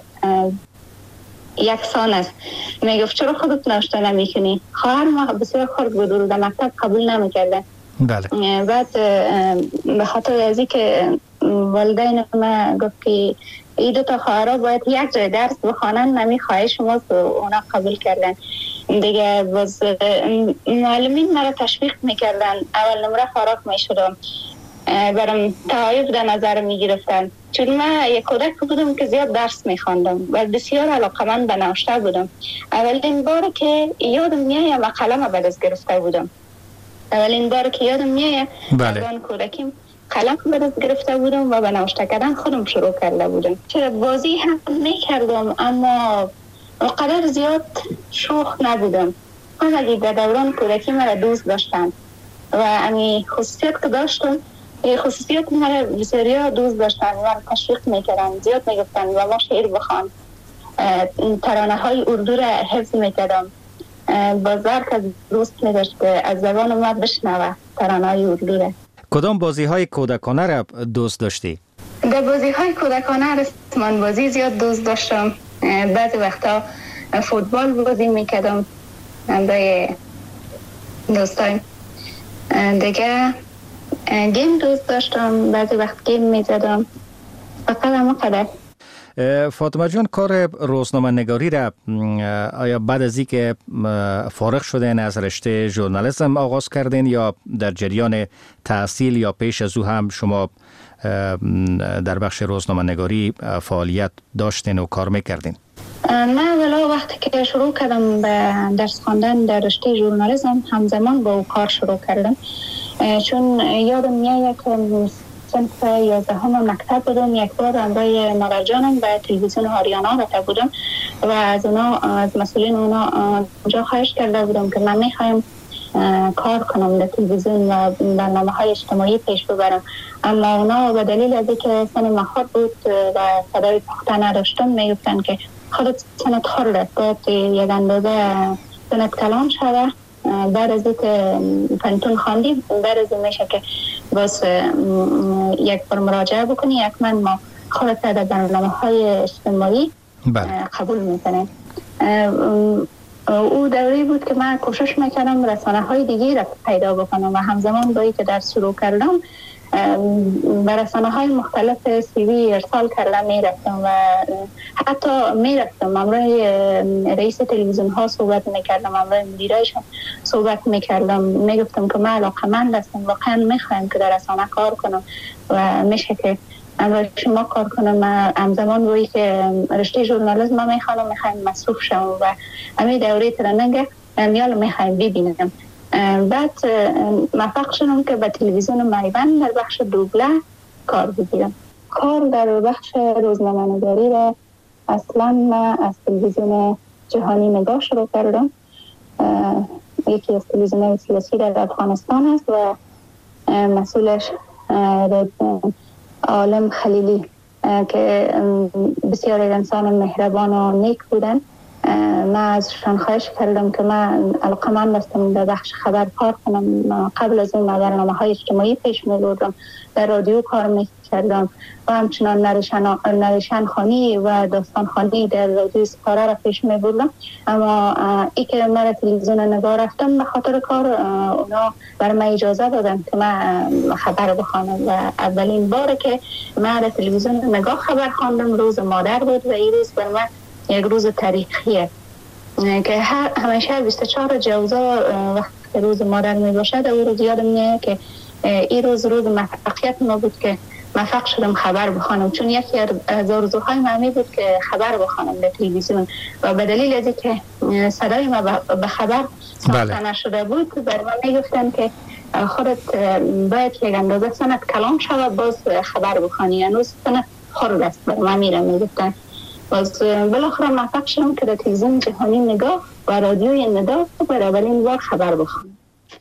یکسان است، میگفت چرا خودت ناشته نمیکنی؟ خواهر ما بسیار خرد بود و در مکتب قبول نمیکرده. بله. بعد به خاطر ازی که والدین ما گفت که این دو تا خواهرها باید یک جای درس بخوانن، نمی خواهش ماست و اونا قبول کردن دیگه. باز معلمین مرا تشویق میکردن، اول نمره فارغ میشدم، برام تعایب در نظر میگرفتن، چون من یک کودک بودم که زیاد درس میخواندم و بسیار علاقمند به نوشته بودم. اولین بار که یادم میاد و قلم به دست گرفته بودم، اولین بار که یادم میاد دوران کودکیم قلم به دست گرفته بودم و به نوشته کردن خودم شروع کرده بودم. چرا بازی هم میکردم اما قدر زیاد شوخ نبودم. همگی در دوران کودکی مرا دوست داشتن و امی خصوصیت که داشتم، خصوصیت مرا بسیار دوست داشتن و تشویق میکردن، زیاد میگفتن و ما شعر بخوان، ترانه های اردو را حفظ میکردم. بازار که دوست میداشت که از زبان ما بشنوه ترانه های اردو را. کدام بازی های کودکانه را دوست داشتی؟ در بازی های کودکانه رسمان بازی زیاد دوست داشتم. بعضی وقتا فوتبال بازی میکردم با دوستایم. دیگه گیم دوست داشتم، بعضی وقت گیم میزدم. فقط همه قدر. فاطمه جان، کار روزنامه نگاری را آیا بعد از اینکه فارغ شدین از رشته ژورنالیسم آغاز کردین یا در جریان تحصیل یا پیش از او هم شما در بخش روزنامه نگاری فعالیت داشتین و کار میکردین؟ من اولا وقتی که شروع کردم به درس خواندن در رشته ژورنالیسم همزمان با او کار شروع کردم، چون یادم میاد که صنف 11 مکتب بودم، یک بار همراه مادر جانم به تلویزیون آریانا رفته بودم و از مسئولین اونا اونجا خواهش کرده بودم که من میخوایم کار کنم در تلویزیون و برنامه‌های اجتماعی پیش ببرم، اما اونا به دلیل از اینکه سن خرد بود و صدای پخته نداشتم میگفتن که خودت سنت خرده، باید یک اندازه سنت کلان شده. بعد از اینکه پنتون خواندی بعد از این میشه که باز یک بار مراجعه بکنی، یکمن ما خودت در برنامه‌های اجتماعی قبول میکنیم. او دوری بود که من کوشش میکردم رسانه‌های دیگه را پیدا بکنم و همزمان با اینکه درس شروع کردم به رسانه‌های مختلف CV ارسال کردم میرفتم و حتی میرفتم همراه رئیس تلویزیون ها صحبت میکردم، همراه مدیرایشان صحبت میکردم، میگفتم که من علاقه‌مند هستم، واقعا میخوایم که در رسانه کار کنم و میشه که همراه شما کار کنم. همزمان روی که رشته ژورنالیسم میخوام مصروف شم و همین دوره ترننگ میال میخوایم ببینم. بعد موفق شدم که به تلویزیون میوند در بخش دوبله کار بگیرم. کار در بخش روزنامه‌نگاری را اصلا من از تلویزیون جهانی نگاه شروع کردم. یکی از تلویزیون سیاسی در افغانستان است و مسئولش عالم خلیلی که بسیار انسان مهربان و نیک بودن. من ازشان خواهش کردم که من علاقمند هستم در بخش خبر کار کنم. قبل از این من برنامه‌های اجتماعی پیش می‌بردم، در رادیو کار می‌کردم و همچنان نریشن خوانی و داستان خوانی در رادیو سپاره را پیش می‌بردم. اما ای که من تلویزیون نگاه رفتم به خاطر کار اونا بر من اجازه دادن که من خبر بخوانم و اولین بار که من در تلویزیون نگاه خبر خواندم روز مادر بود و این روز بر من یک روز تاریخیه که همیشه 24 جوزا وقتی روز مادر می باشد او روز یادم میاد که این روز موفقیت ما بود که موفق شدم خبر بخوانم، چون یکی از آرزوهای من بود که خبر بخوانم در تلویزیون و به دلیل از اینکه صدای ما به خبر ساخته نشده بود بر من میگفتن که خودت باید یک اندازه سنت کلام شود باز خبر بخوانی، هنوز سنت خرد است بر من میگفتن. باز بالاخره موفق شدم که در تلویزیون جهانی نگاه و رادیوی نگاه برای اولین بار خبر بخوانم.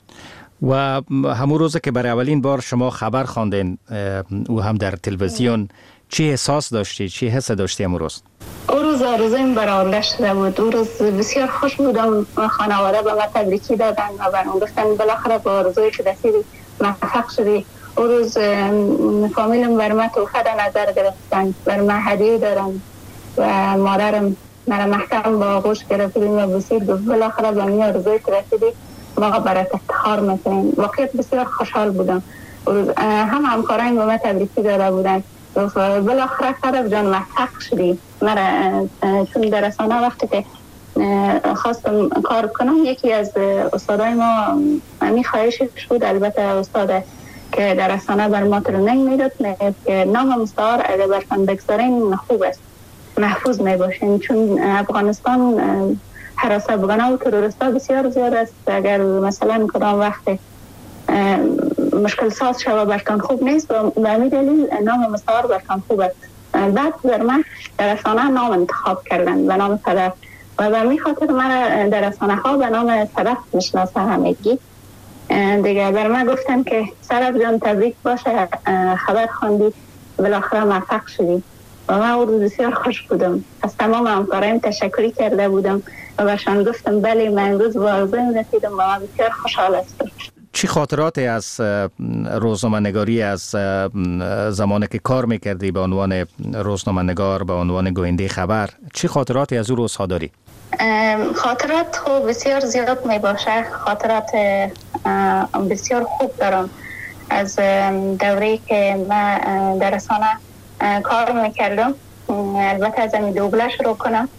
و همون روز که برای اولین بار شما خبر خواندین او هم در تلویزیون، چی احساس داشتی؟ چی حس داشتی همون روز؟ او روز آرزویم برآورده شده بود. او روز بسیار خوش بودم. خانواده به من تبریکی دادن و برام گفتن بالاخره با آرزویی که رسیدی موفق شدی. او روز فامیلم بر من تحفه در نظر گرفتن، بر من هدیه دارن و مادرم مرا محکم با آغوش گرفت و بسید گفت بالاخره به این آرزویی که رسیدی ما برات افتخار میکنیم. واقعیت بسیار خوشحال بودم. هم همکاران به من تبریکی داده بودن. بالاخره صدف جان موفق شدی. چون در رسانه وقتی که خواستم کار کنم یکی از استادای ما می خواهشش بود، البته استاد که در رسانه بر ما ترنینگ میداد که نام مستعار اگر برتان بگذارین خوب است، محفوظ می باشین، چون افغانستان حراس افغانا و تروریستا بسیار زیاد است. اگر مثلا کدام وقت مشکل ساز شوه برتان خوب نیست و به همین دلیل نام مستعار برتان خوب است. بعد در من در رسانه نام انتخاب کردن به نام صدف و به همین خاطر من در رسانه ها به نام صدف میشناسه همگی. دیگه بر من گفتن که صدف جان تبریک باشه، خبر خواندی، بالاخره موفق شدی. و من او بسیار خوش بودم. از تمام همکارایم تشکری کرده بودم و برشان گفتم بله من امروز با آرزویم رسیدم و من بسیار خوشحال هستم. چی خاطراتی از روزنامه‌نگاری از زمانی که کار میکردی به عنوان روزنامه‌نگار، به عنوان گوینده خبر، چی خاطراتی از اون روزها داری؟ خاطرات خوب بسیار زیاد می باشه. خاطرات بسیار خوب دارم از دوره‌ای که من در رسانه کار میکردم. البته از این دوبله شروع کنم.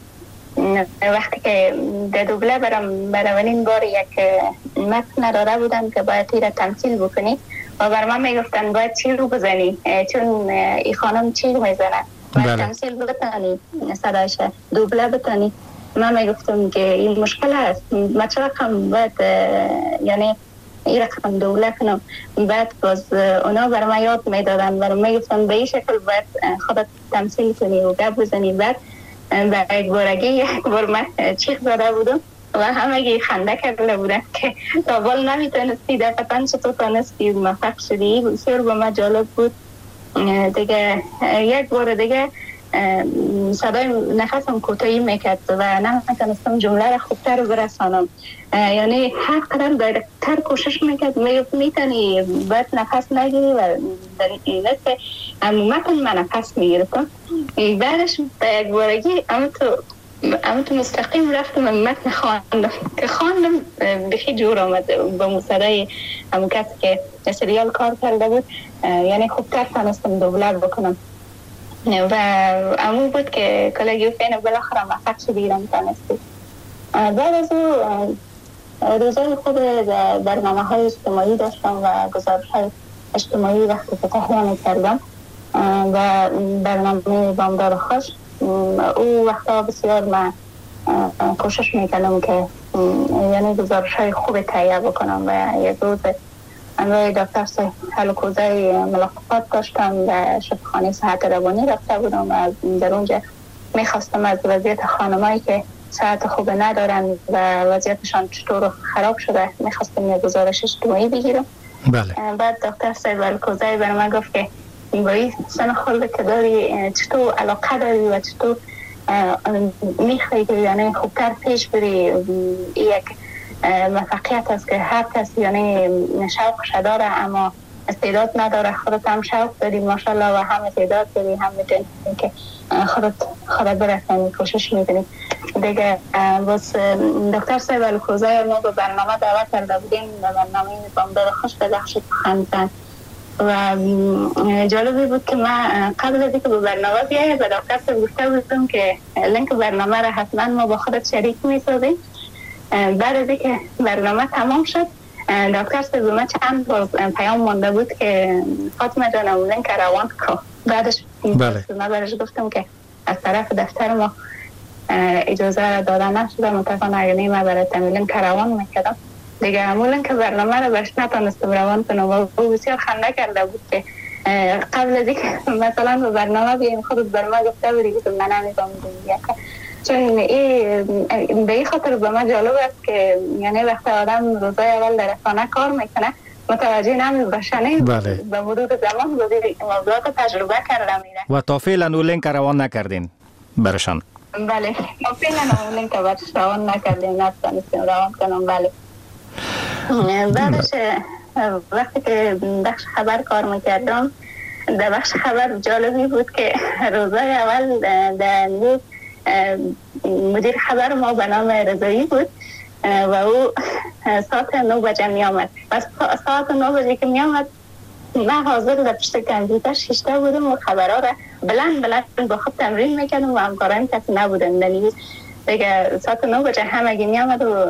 وقتی که در دوبله برم برای اولین بار یک متن داده بودن که باید تیر تمثیل بکنی و بر من میگفتن باید چی رو بزنی، چون این خانم چی رو میزنه، باید تمثیل بتانی، صدایش دوبله بتانی. من میگفتم که این مشکل هست، ما چه رقم باید یعنی این رقم دوله کنم. بعد باز اونا برای من یاد میدادن، برای من میگفتن به این شکل باید خودت تمثیل کنی و گپ بزنی. بعد به یک بار من چیخ زده بودم و همه خنده کرده بودن که تا بال نمیتونستی دقیقا چطور تانستی موفق شدی. بسیار به من جالب بود. دیگه یک بار دیگه صدای نفسم کوتاهی میکرد و نمیتونستم جمله را خوبتر برسانم. یعنی هر قدم دایرکتر کوشش میکرد میتونی باید نفس نگیری و در این که عمومتا من نفس میگرفتم. بعدش به یک بارگی اما تو مستقیم رفتم متن خواندم که خواندم بخی جور آمد با مصدای همون کسی که سریال کار کرده بود. یعنی خوبتر تانستم دوبله بکنم و امون بود که کلگی فین بالاخره موفق شدی ایران تانستی. بعد از او روزای خود برنامه های اجتماعی داشتم و گزارش های اجتماعی وقتی که تهیه میکردم و برنامه بامدار خوش او وقتا بسیار من کوشش میکردم که یعنی گزارش های خوب تهیه بکنم و یک روز امروی دکتر حلقوزه ملاقات داشتم و شفاخانه صحت روانی رفته بودم و در اونجا میخواستم از وضعیت خانمایی که صحت خوب ندارن و وضعیتشان چطور خراب شده میخواستم یک گزارش اجتماعی بگیرم. بله. بعد دکتر صاحب الکوزایی برای من گفت که با این سن خورده که داری چطور علاقه داری و چطور میخوایی که یعنی خوبتر پیش بری، یک موفقیت است که هر کسی یعنی شوقش داره اما استعداد نداره. خودت هم شوق داری ماشاءالله و هم استعداد داری، هم میتونی که خودت برسانی کوشش میکنی دیگه. باز دکتر صاحب الکوزایی ما به برنامه دعوت کرده بودیم، به برنامه بامداد خوش بدخشید خندن و جالبی بود که من قبل از اینکه به برنامه بیاید به دکتر صاحب گفته بودم که لینک برنامه را حتما ما با خودت شریک میسازیم. بعد از اینکه برنامه تمام شد دکتر صاحب ما چند باز پیام مانده بود که فاطمه جانم لینک روان کو. بعدش من برش گفتم که از طرف دفتر ما اجازه داده نشده، متاسفانه اگر ما برای تملین روان میکردم دیگه همون که برنامه رو برش نتانستم روان کنم و بسیار خنده کرده بود که قبل از اینکه مثلا به برنامه بیایم خودت بر ما گفته بودی که من نمیدونم دیگه، چون به این خاطر به من جالب است که یعنی وقتی آدم روزای اول در رسانه کار میکنه متوجه نمیشه به مرور زمان موضوعات تجربه کرده میره و تا فعلا اون لینک روان نکردین برشان. بله تا فعلا اون لینک برش روان نکردین، نتونستیم روان کنم. بله بعدش وقتی که بخش خبر کار میکردم در بخش خبر جالبی بود که روزای اول در مدیر خبر ما به نام رضایی بود و او ساعت 9 بجه می آمد و ساعت 9 بجه که می آمد من حاضر در پشت کامپیوتر شیشته بودم و خبرها را بلند با خود تمرین میکردم و همکاران کسی نبودن دنیز دیگه. ساعت 9 بجه همگی می آمد و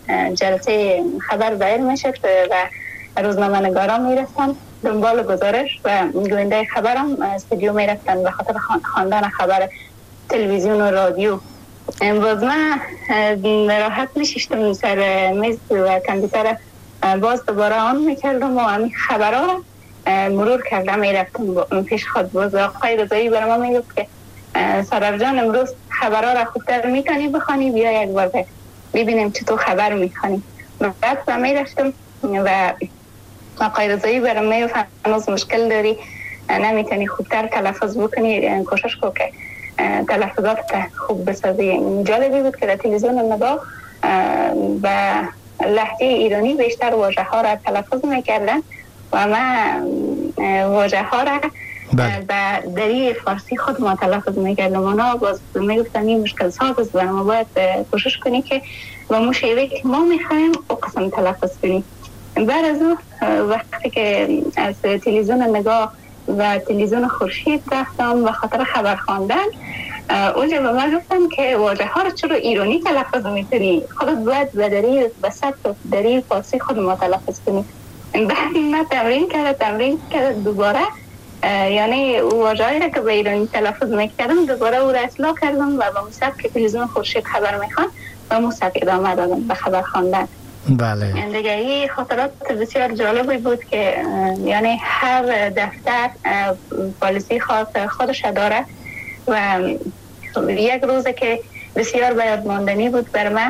جلسه خبر دایر میشد و روزنامه نگاران میرفتن دنبال گزارش و گوینده خبرم استودیو میرفتن به خاطر خواندن خبر تلویزیون و رادیو. باز من راحت میشیشتم سر میز و کامپیوتر باز دوباره آن میکردم و همین خبرها را مرور کردم میرفتم پیش خود. باز آقای رضایی برای ما میگفت که سرور جان امروز خبرها را خوبتر میتونی بخوانی، بیا یک بار ببینیم چطور خبر میخوانی. بعد و میرفتم و آقای رضایی برای میگفت هنوز مشکل داری نمیتونی خوبتر تلفظ بکنی، کوشش کن که تلفظات خوب بسازی. جالبی بود که در تلویزیون نگاه و لهجه ایرانی بیشتر واژه ها را تلفظ میکردن و من واژه ها را و دری فارسی خود ما تلفظ میکردم. اونا باز میگفتن این مشکل ساز است و ما باید کوشش کنی که با مشیوه که ما میخوایم او قسم تلفظ کنیم. بعد از اون وقتی که از تلویزیون نگاه و تلویزیون خورشید رفتم و خاطر خبر خواندن اونجا به من گفتم که واژه ها رو چرا ایرانی تلفظ میکنی، خودت باید به سطح دری فارسی خود ما تلفظ کنی. بعد من تمرین کرد دوباره یعنی واژه‌ای را که به ایرانی تلفظ میکردم دوباره او را اصلاح کردم و به مصحف که تلویزیون خورشید خبر میخوان و مصحف ادامه دادم به خبر خواندن. بله. دیگه این خاطرات بسیار جالبی بود که یعنی هر دفتر پالیسی خودش داره و یک روز که بسیار باید ماندنی بود بر من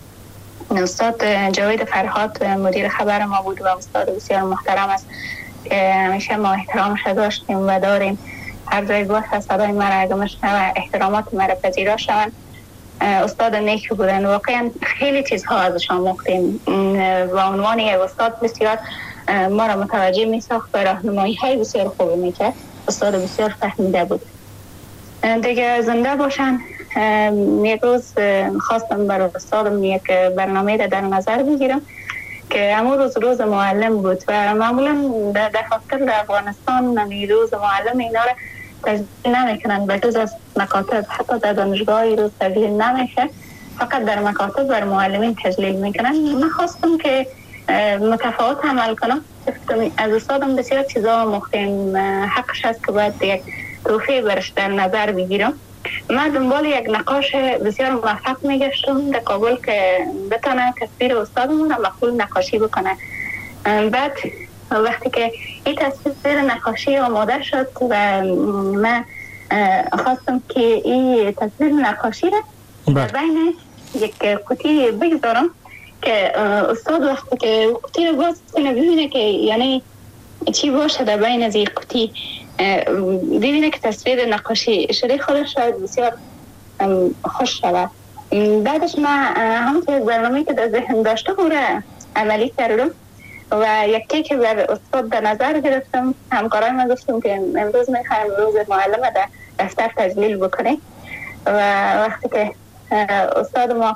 استاد جاوید فرهاد مدیر خبر ما بود و استاد بسیار محترم است که همیشه ما احترامش داشتیم و داریم. هر جای باشه صدای ما را اگه مشنوه احترامات ما را پذیرا شوند. استاد نیکی بودن، واقعا خیلی چیزها ازش آموختیم و عنوان یک استاد بسیار ما را متوجه می ساخت و راهنمایی های بسیار خوبی می کرد. استاد بسیار فهمیده بود. دیگه زنده باشن. یک روز خواستم برای استادم یک برنامه را در نظر بگیرم که همون روز معلم بود و معمولا در دفاتر در افغانستان روز معلم اینا را تجلیل نمیکنن به جز از مکاتب، حتی در دانشگاه روز تجلیل نمیشه، فقط در مکاتب بر معلمین تجلیل میکنن. من خواستم که متفاوت عمل کنم. از استادم بسیار چیزا آموختیم، حقش هست که باید یک توفیق برش در نظر بگیرم. من دنبال یک نقاش بسیار موفق میگشتم در کابل که بتانه تصویر استادمون را مقبول نقاشی بکنه. بعد وقتی که این تصویر نقاشی آماده شد و من خواستم که این تصویر نقاشی را بین یک قوطی بگذارم که استاد وقتی که قوطی رو باز کنه ببینه که یعنی چی باشه در بین از این قوطی، ببینه که تصویر نقاشی شده خودش شاید بسیار خوش شود. بعدش من همونطور یک برنامه که در ذهن داشته بوده عملی کردم و یکی که بر استاد در نظر گرفتم. همکارای من گفتم که امروز میخوایم روز معلم در دفتر تجلیل بکنیم و وقتی که استاد ما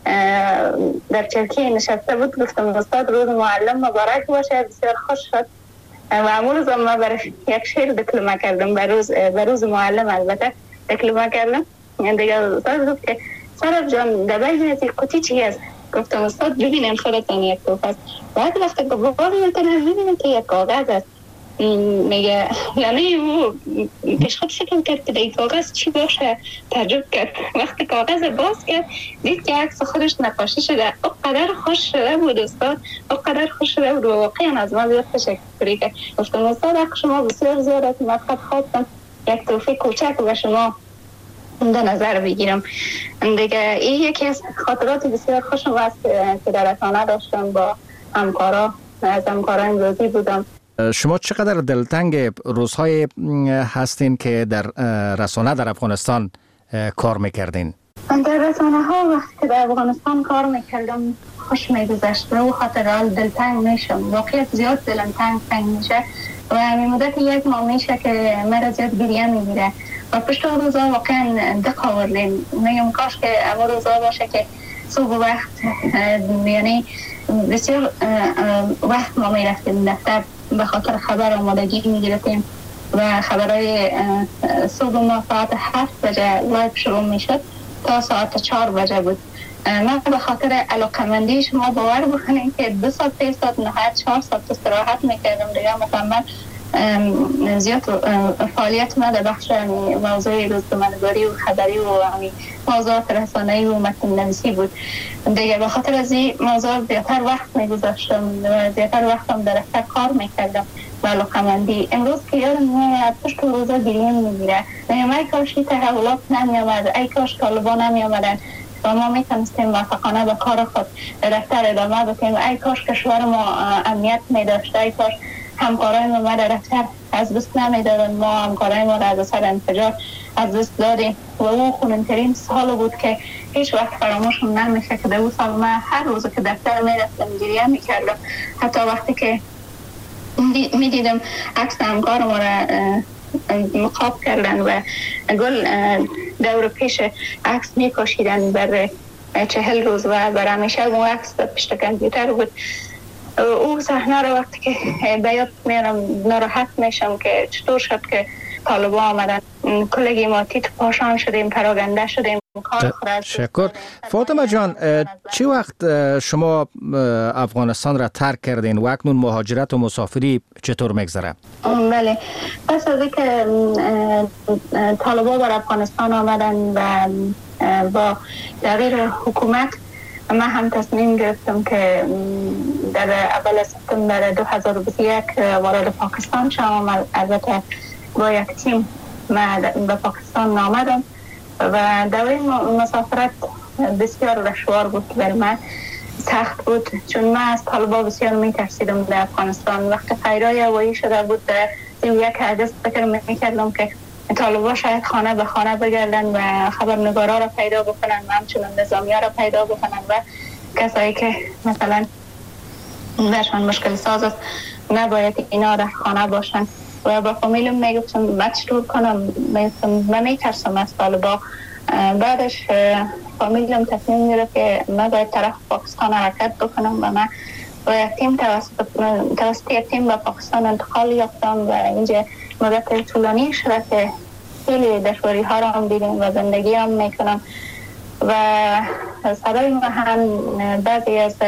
در چرکی نشسته بود گفتم استاد روز معلم مبارک باشه. بسیار خوش شد و امروز ما برای یک شعر دکلمه کردم بر روز معلم. البته دکلمه کردم. دیگه استاد گفت که سارا جان در بین از این قوطی چی است؟ گفتم استاد ببینیم خودتان یک توپ است. بعد وقتی که باور میکنه ببینیم که یک کاغذ است. میگه یعنی او پیش خود فکر کرد که این کاغذ چی باشه، تعجب کرد. وقتی کاغذ باز کرد دید که عکس خودش نقاشی شده. اونقدر خوش شده بود استاد، اونقدر خوش شده بود و واقعا از ما زیاد تشکر کرد. گفتم استاد حق شما بسیار زیاد است. من فقط خواستم یک توفیق کوچک به شما در نظر بگیرم. دیگه این یکی از خاطرات بسیار خوشم است که در رسانه داشتم با همکارا. از همکارا امروزی بودم. شما چقدر دلتنگ روزهای هستین که در رسانه در افغانستان کار میکردین؟ در رسانه ها وقتی که در افغانستان کار میکردم خوش میگذشت و خاطر دلتنگ میشم. واقعیت زیاد دلم تنگ میشه و همین مدت یک ماه میشه که مرا زیاد گریه میگیره و پشت روزا واقعا دق آوردیم. میگم کاش که اما روزا باشه که صبح وقت یعنی بسیار وقت ما میرفتیم دفتر به خاطر خبر آمادگی میگرفتیم و خبرهای صبح ما ساعت 7 بجه لایو شروع میشد تا ساعت 4 بجه بود. من به خاطر علاقمندی شما باور بکنید که 2 ساعت 3 ساعت نهایت 4 ساعت استراحت میکردم دیگه مکمل زیاد فعالیت ما در بخش موضوع روزنامه‌نگاری و خبری و موضوعات رسانه‌ای و متن نویسی بود. دیگه به خاطر از این موضوع زیادتر وقت می‌گذاشتم و زیادتر وقتم در دفتر کار می‌کردم و علاقمندی. امروز که یادم میاد پشت روزا گریه می‌گیره. میگم ای کاش این تحولات نمی‌آمد، ای کاش طالبان نمی‌آمدن و ما میتونستیم موفقانه به کار خود در دفتر ادامه بدیم. ای کاش کشور ما امنیت می‌داشت، ای کاش همکارای ما در دفتر از دست نمیدادن. ما همکارای ما از اثر انفجار از دست دادیم و او خونن‌ترین سال بود که هیچ وقت فراموشم نمیشه که در اون سال من هر روز که دفتر میرفتم گریه میکردم. حتی وقتی که میدیدم عکس همکار ما را مقاب کردن و گل دور پیش عکس میکشیدن بر 40 روز و بر همیشه اون عکس پشت کامپیوتر بود. او صحنه رو وقتی که به یاد میارم ناراحت میشم که چطور شد که طالبان آمدن کلگی ما تیت پاشان شدیم، پراگنده شدیم. شکر. فاطمه جان چی وقت شما افغانستان را ترک کردین و اکنون مهاجرت و مسافری چطور میگذره؟ بله، پس از اینکه طالبان بر افغانستان آمدن و با تغییر حکومت من هم تصمیم گرفتم که در اول سپتامبر 2021 وارد پاکستان شدم. البته با یک تیم من به پاکستان آمدم و دوره مسافرت بسیار دشوار بود برای من، سخت بود چون من از طالبان بسیار میترسیدم. در افغانستان وقت فیرای هوایی شده بود در 31 اگست فکر میکردم که طالبان شاید خانه به خانه بگردن و خبرنگارا را پیدا بکنن و همچنان نظامی‌ها را پیدا بکنن و کسایی که مثلا برشان مشکل ساز است نباید اینا در خانه باشن. و با فامیلم میگفتم من چطور کنم، من میترسم از طالبان. بعدش فامیلم تصمیم گرفت که من باید طرف پاکستان حرکت بکنم و من با یک تیم توسط یک تیم به پاکستان انتقال یافتم و اینجا مدت طولانی شده که خیلی دشواری ها را هم دیدیم و زندگی هم میکنم و صدای ما هم بعضی از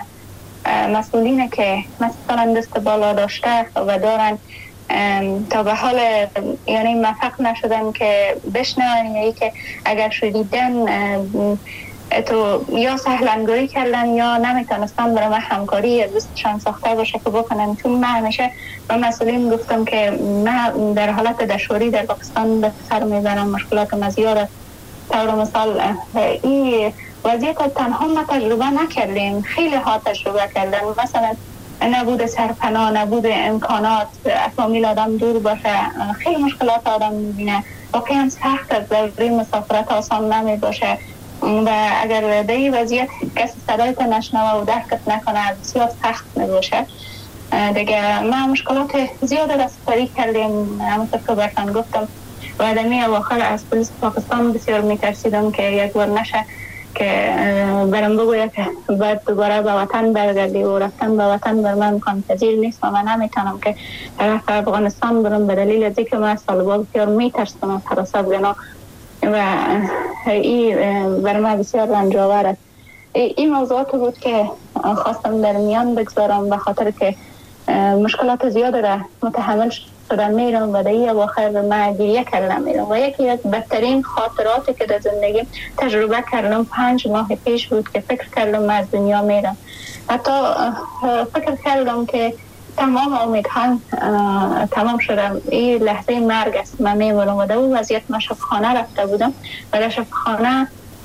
مسئولین که مثلا دست بالا داشته و دارن تا به حال یعنی موفق نشدن که بشنون، یعنی که اگر شدیدن تو یا سهلنگاری کردن یا نمیتونستن برای من همکاری دوستشان ساخته باشه که بکنن. چون من همیشه به مسئولین گفتم که من در حالت دشواری در پاکستان به سر میبرم، مشکلات زیاد. طور مثال این وضعیت تنها ما تجربه نکردیم، خیلی ها تجربه کردن. مثلا نبود سرپناه، نبود امکانات، فامیل آدم دور باشه، خیلی مشکلات آدم میبینه. واقعا سخت است، در مسافرت آسان نمی باشه و اگر در این وضعیت کسی صدایت نشنوه و درکت نکنه بسیار سخت می باشه. دیگه ما مشکلات زیاد دستکاری کردیم، همونطور که برتن گفتم و دمی اواخر از پلیس پاکستان بسیار میترسیدم که یک بار نشه که برم بگوید که باید دوباره به وطن برگردی و رفتن به وطن بر من امکان پذیر نیست و من نمیتونم که طرف افغانستان برم به دلیل از اینکه من طالبا بسیار میترسم از حراست گنا و این بر من بسیار رنجاور است. این موضوعات بود که خواستم در میان بگذارم به خاطر که مشکلات زیاد را متحمل شدن میرم و در اواخر من گریه کردم میرم و یکی از بدترین خاطراتی که در زندگی تجربه کردم 5 ماه پیش بود که فکر کردم من از دنیا میرم. حتی فکر کردم که تمام امیدهام تمام شدم، این لحظه مرگ است، من میمونم. و در اون وضعیت من شفاخانه رفته بودم و در شفاخانه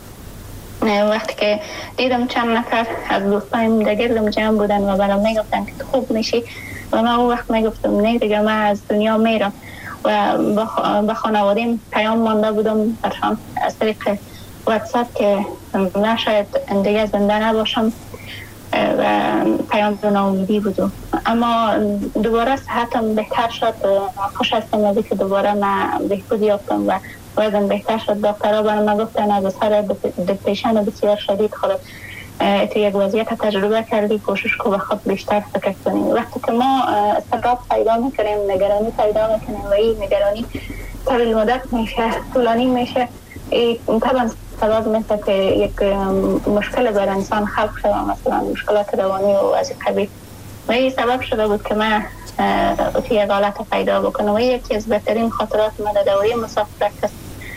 وقتی که دیدم چند نفر از دوستایم در گردم جمع بودن و برام میگفتن که تو خوب میشی و من اون وقت میگفتم نه دیگه من از دنیا میرم و به خانوادیم پیام مانده بودم برشان از طریق واتساپ که من شاید دیگه زنده نباشم و پیام ناامیدی بودم. اما دوباره صحتم بهتر شد، خوش هستم از که دوباره من بهبود یافتم و وزن بهتر شد. دکترها برای من گفتن از اثر دپریشن بسیار شدید خودت تو یک وضعیت تجربه کردی، کوشش کو به خود بیشتر فکر کنیم. وقتی که ما استراب پیدا میکنیم، نگرانی پیدا میکنیم و این نگرانی طویل مدت میشه، طولانی میشه، طبعا سبب میشه که یک مشکل بر انسان خلق شده، مثلا مشکلات روانی و از قبیل. و این سبب شده بود که من تو یک حالت پیدا بکنم و یکی از بهترین خاطرات من در دوره مسافرت است.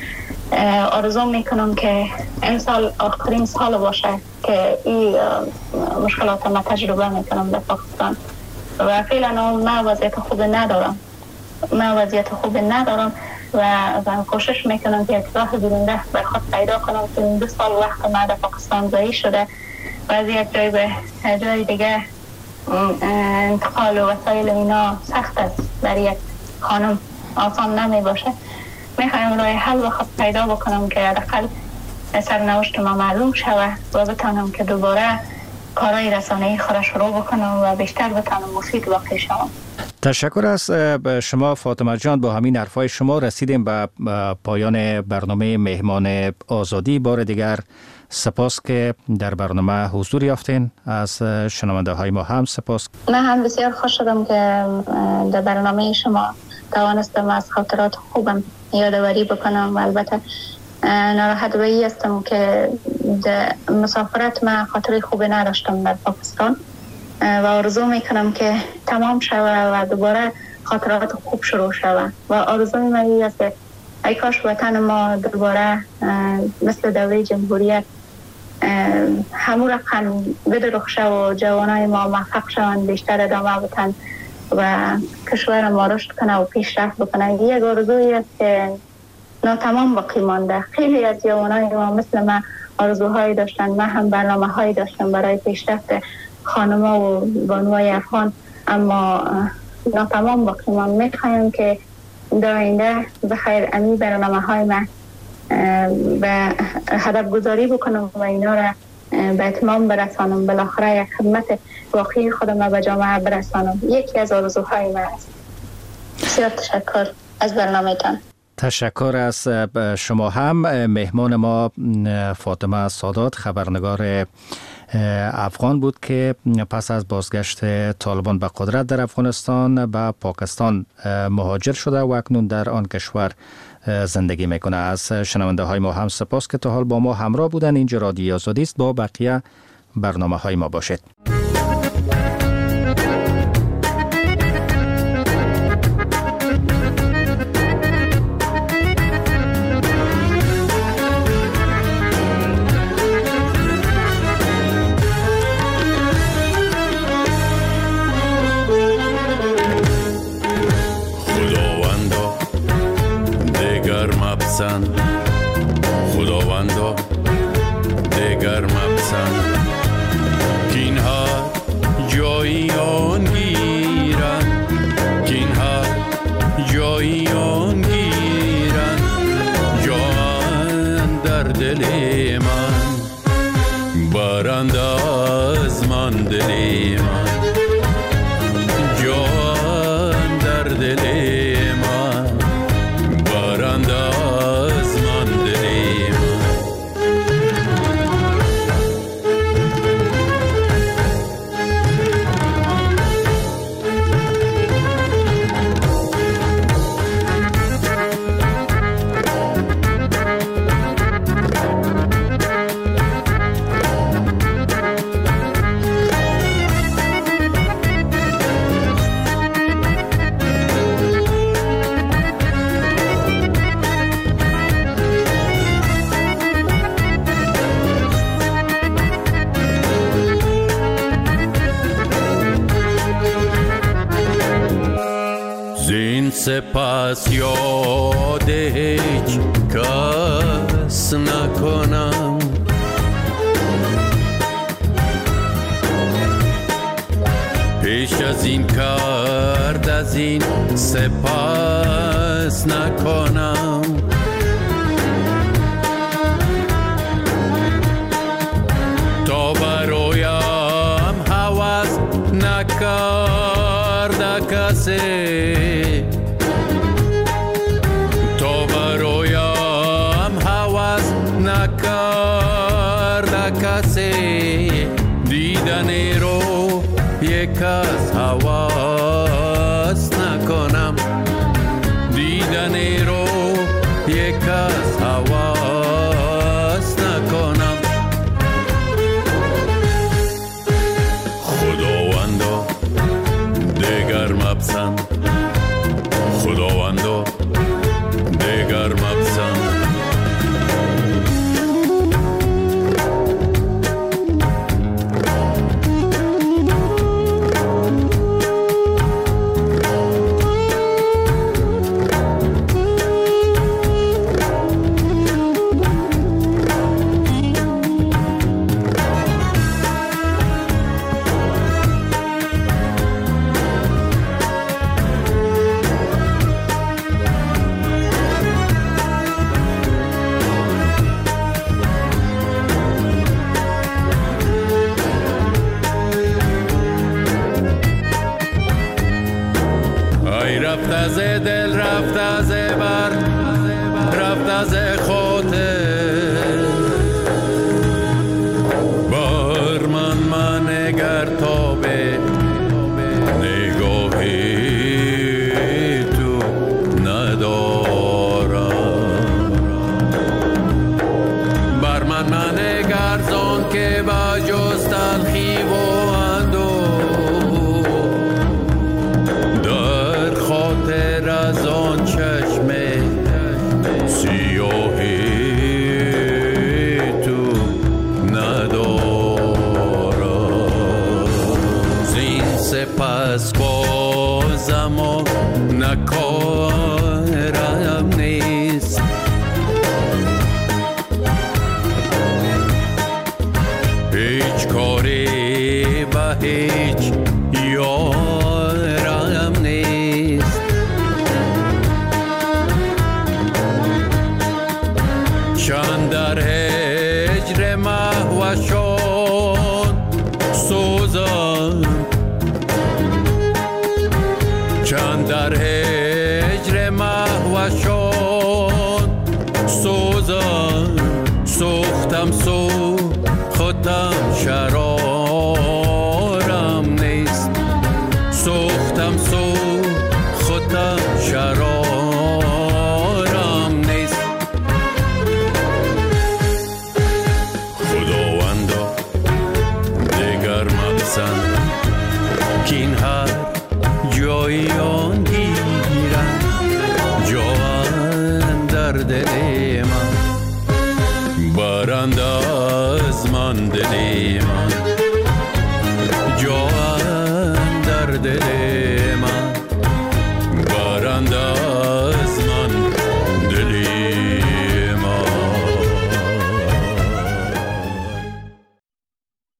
آرزو میکنم که این سال آخرین سال باشه که این مشکلات ما تجربه میکنم در پاکستان و فعلا من وضعیت خوب ندارم و کوشش میکنم که یک راه بیرونده بر خود پیدا کنم. که 2 سال وقت من در پاکستان ضایع شده و از یک جای به جای دیگه انتقال و وسایل اینا سخت است، برای یک خانم آسان نمی باشه. میخوایم راه حل و خود پیدا بکنم که حداقل سرنوشت ما معلوم شود و بتانم که دوباره کارهای رسانه‌ای خود شروع بکنم و بیشتر بتانم مفید واقع شوم. تشکر از شما فاطمه جان. با همین حرفای شما رسیدیم به پایان برنامه مهمان آزادی. بار دیگر سپاس که در برنامه حضور یافتین. از شنونده های ما هم سپاس. من هم بسیار خوش شدم که در برنامه شما توانستم از خاطرات خوبم یادآوری بکنم و البته ناراحت به این هستم که در مسافرت من خاطره خوبی نداشتم در پاکستان و آرزو میکنم که تمام شود و دوباره خاطرات خوب شروع شود و آرزوی من این است که ای کاش وطن ما دوباره مثل دوره جمهوریت همو رقم بدرخشه و جوانای ما موفق شوند، بیشتر ادامه بدن و کشور ما رشد کنه و پیشرفت بکنه. یک آرزویی است که ناتمام باقی مانده. خیلی از جوانای ما مثل من آرزوهایی داشتن، من هم برنامه‌هایی داشتم برای پیشرفت خانم‌ها و بانوهای افغان، اما ناتمام باقی مانده. می‌خوایم که در آینده بخیر امی برنامه‌های من به هدف گذاری بکنم و اینا را به اتمام برسانم، بالاخره یک خدمت واقعی خودم به جامعه برسانم. یکی از آرزوهای من است. بسیار تشکر از برنامه‌تان. تشکر از شما هم. مهمان ما فاطمه سادات، خبرنگار افغان بود که پس از بازگشت طالبان به قدرت در افغانستان به پاکستان مهاجر شده و اکنون در آن کشور زندگی میکنه. از شنونده های ما هم سپاس که تا حال با ما همراه بودن. اینجا رادیو آزادی است. با بقیه برنامه های ما باشید. برنده از من دلی من، جان در دلی من، برنده از من دلی من. سپس یاد هیچ کس نکنم، پیش از این کرد از این سپس نکنم. تا برایم هوس نکرد کسی، دیدنی رو یک از هواس نکنم، دیدنی رو یک از هواس نکنم. خداوندا دیگر مپسند، خداوندا دیگر مپسند. رفت از دل، رفت از بر، رفت از خاطر، بر من نگر تا به نگاهی تو ندارم، بر من نگر زان که با جز تلخی و از آن چشم سیاهی تو ندارم. زین سپس بازم و نکارم نیست، هیچ کاری به هیچ یارم نیست. چند در هجر مهوشان سوزم، چند در هجر مهوشان سوزم، سوختم سوختم شرارم نیست، سوختم سوختم شرارم نیست. خداوندا دیگر مپسند کین هر جایی آن گیرم، جان در دل من، برنده از من دل من، جان در دل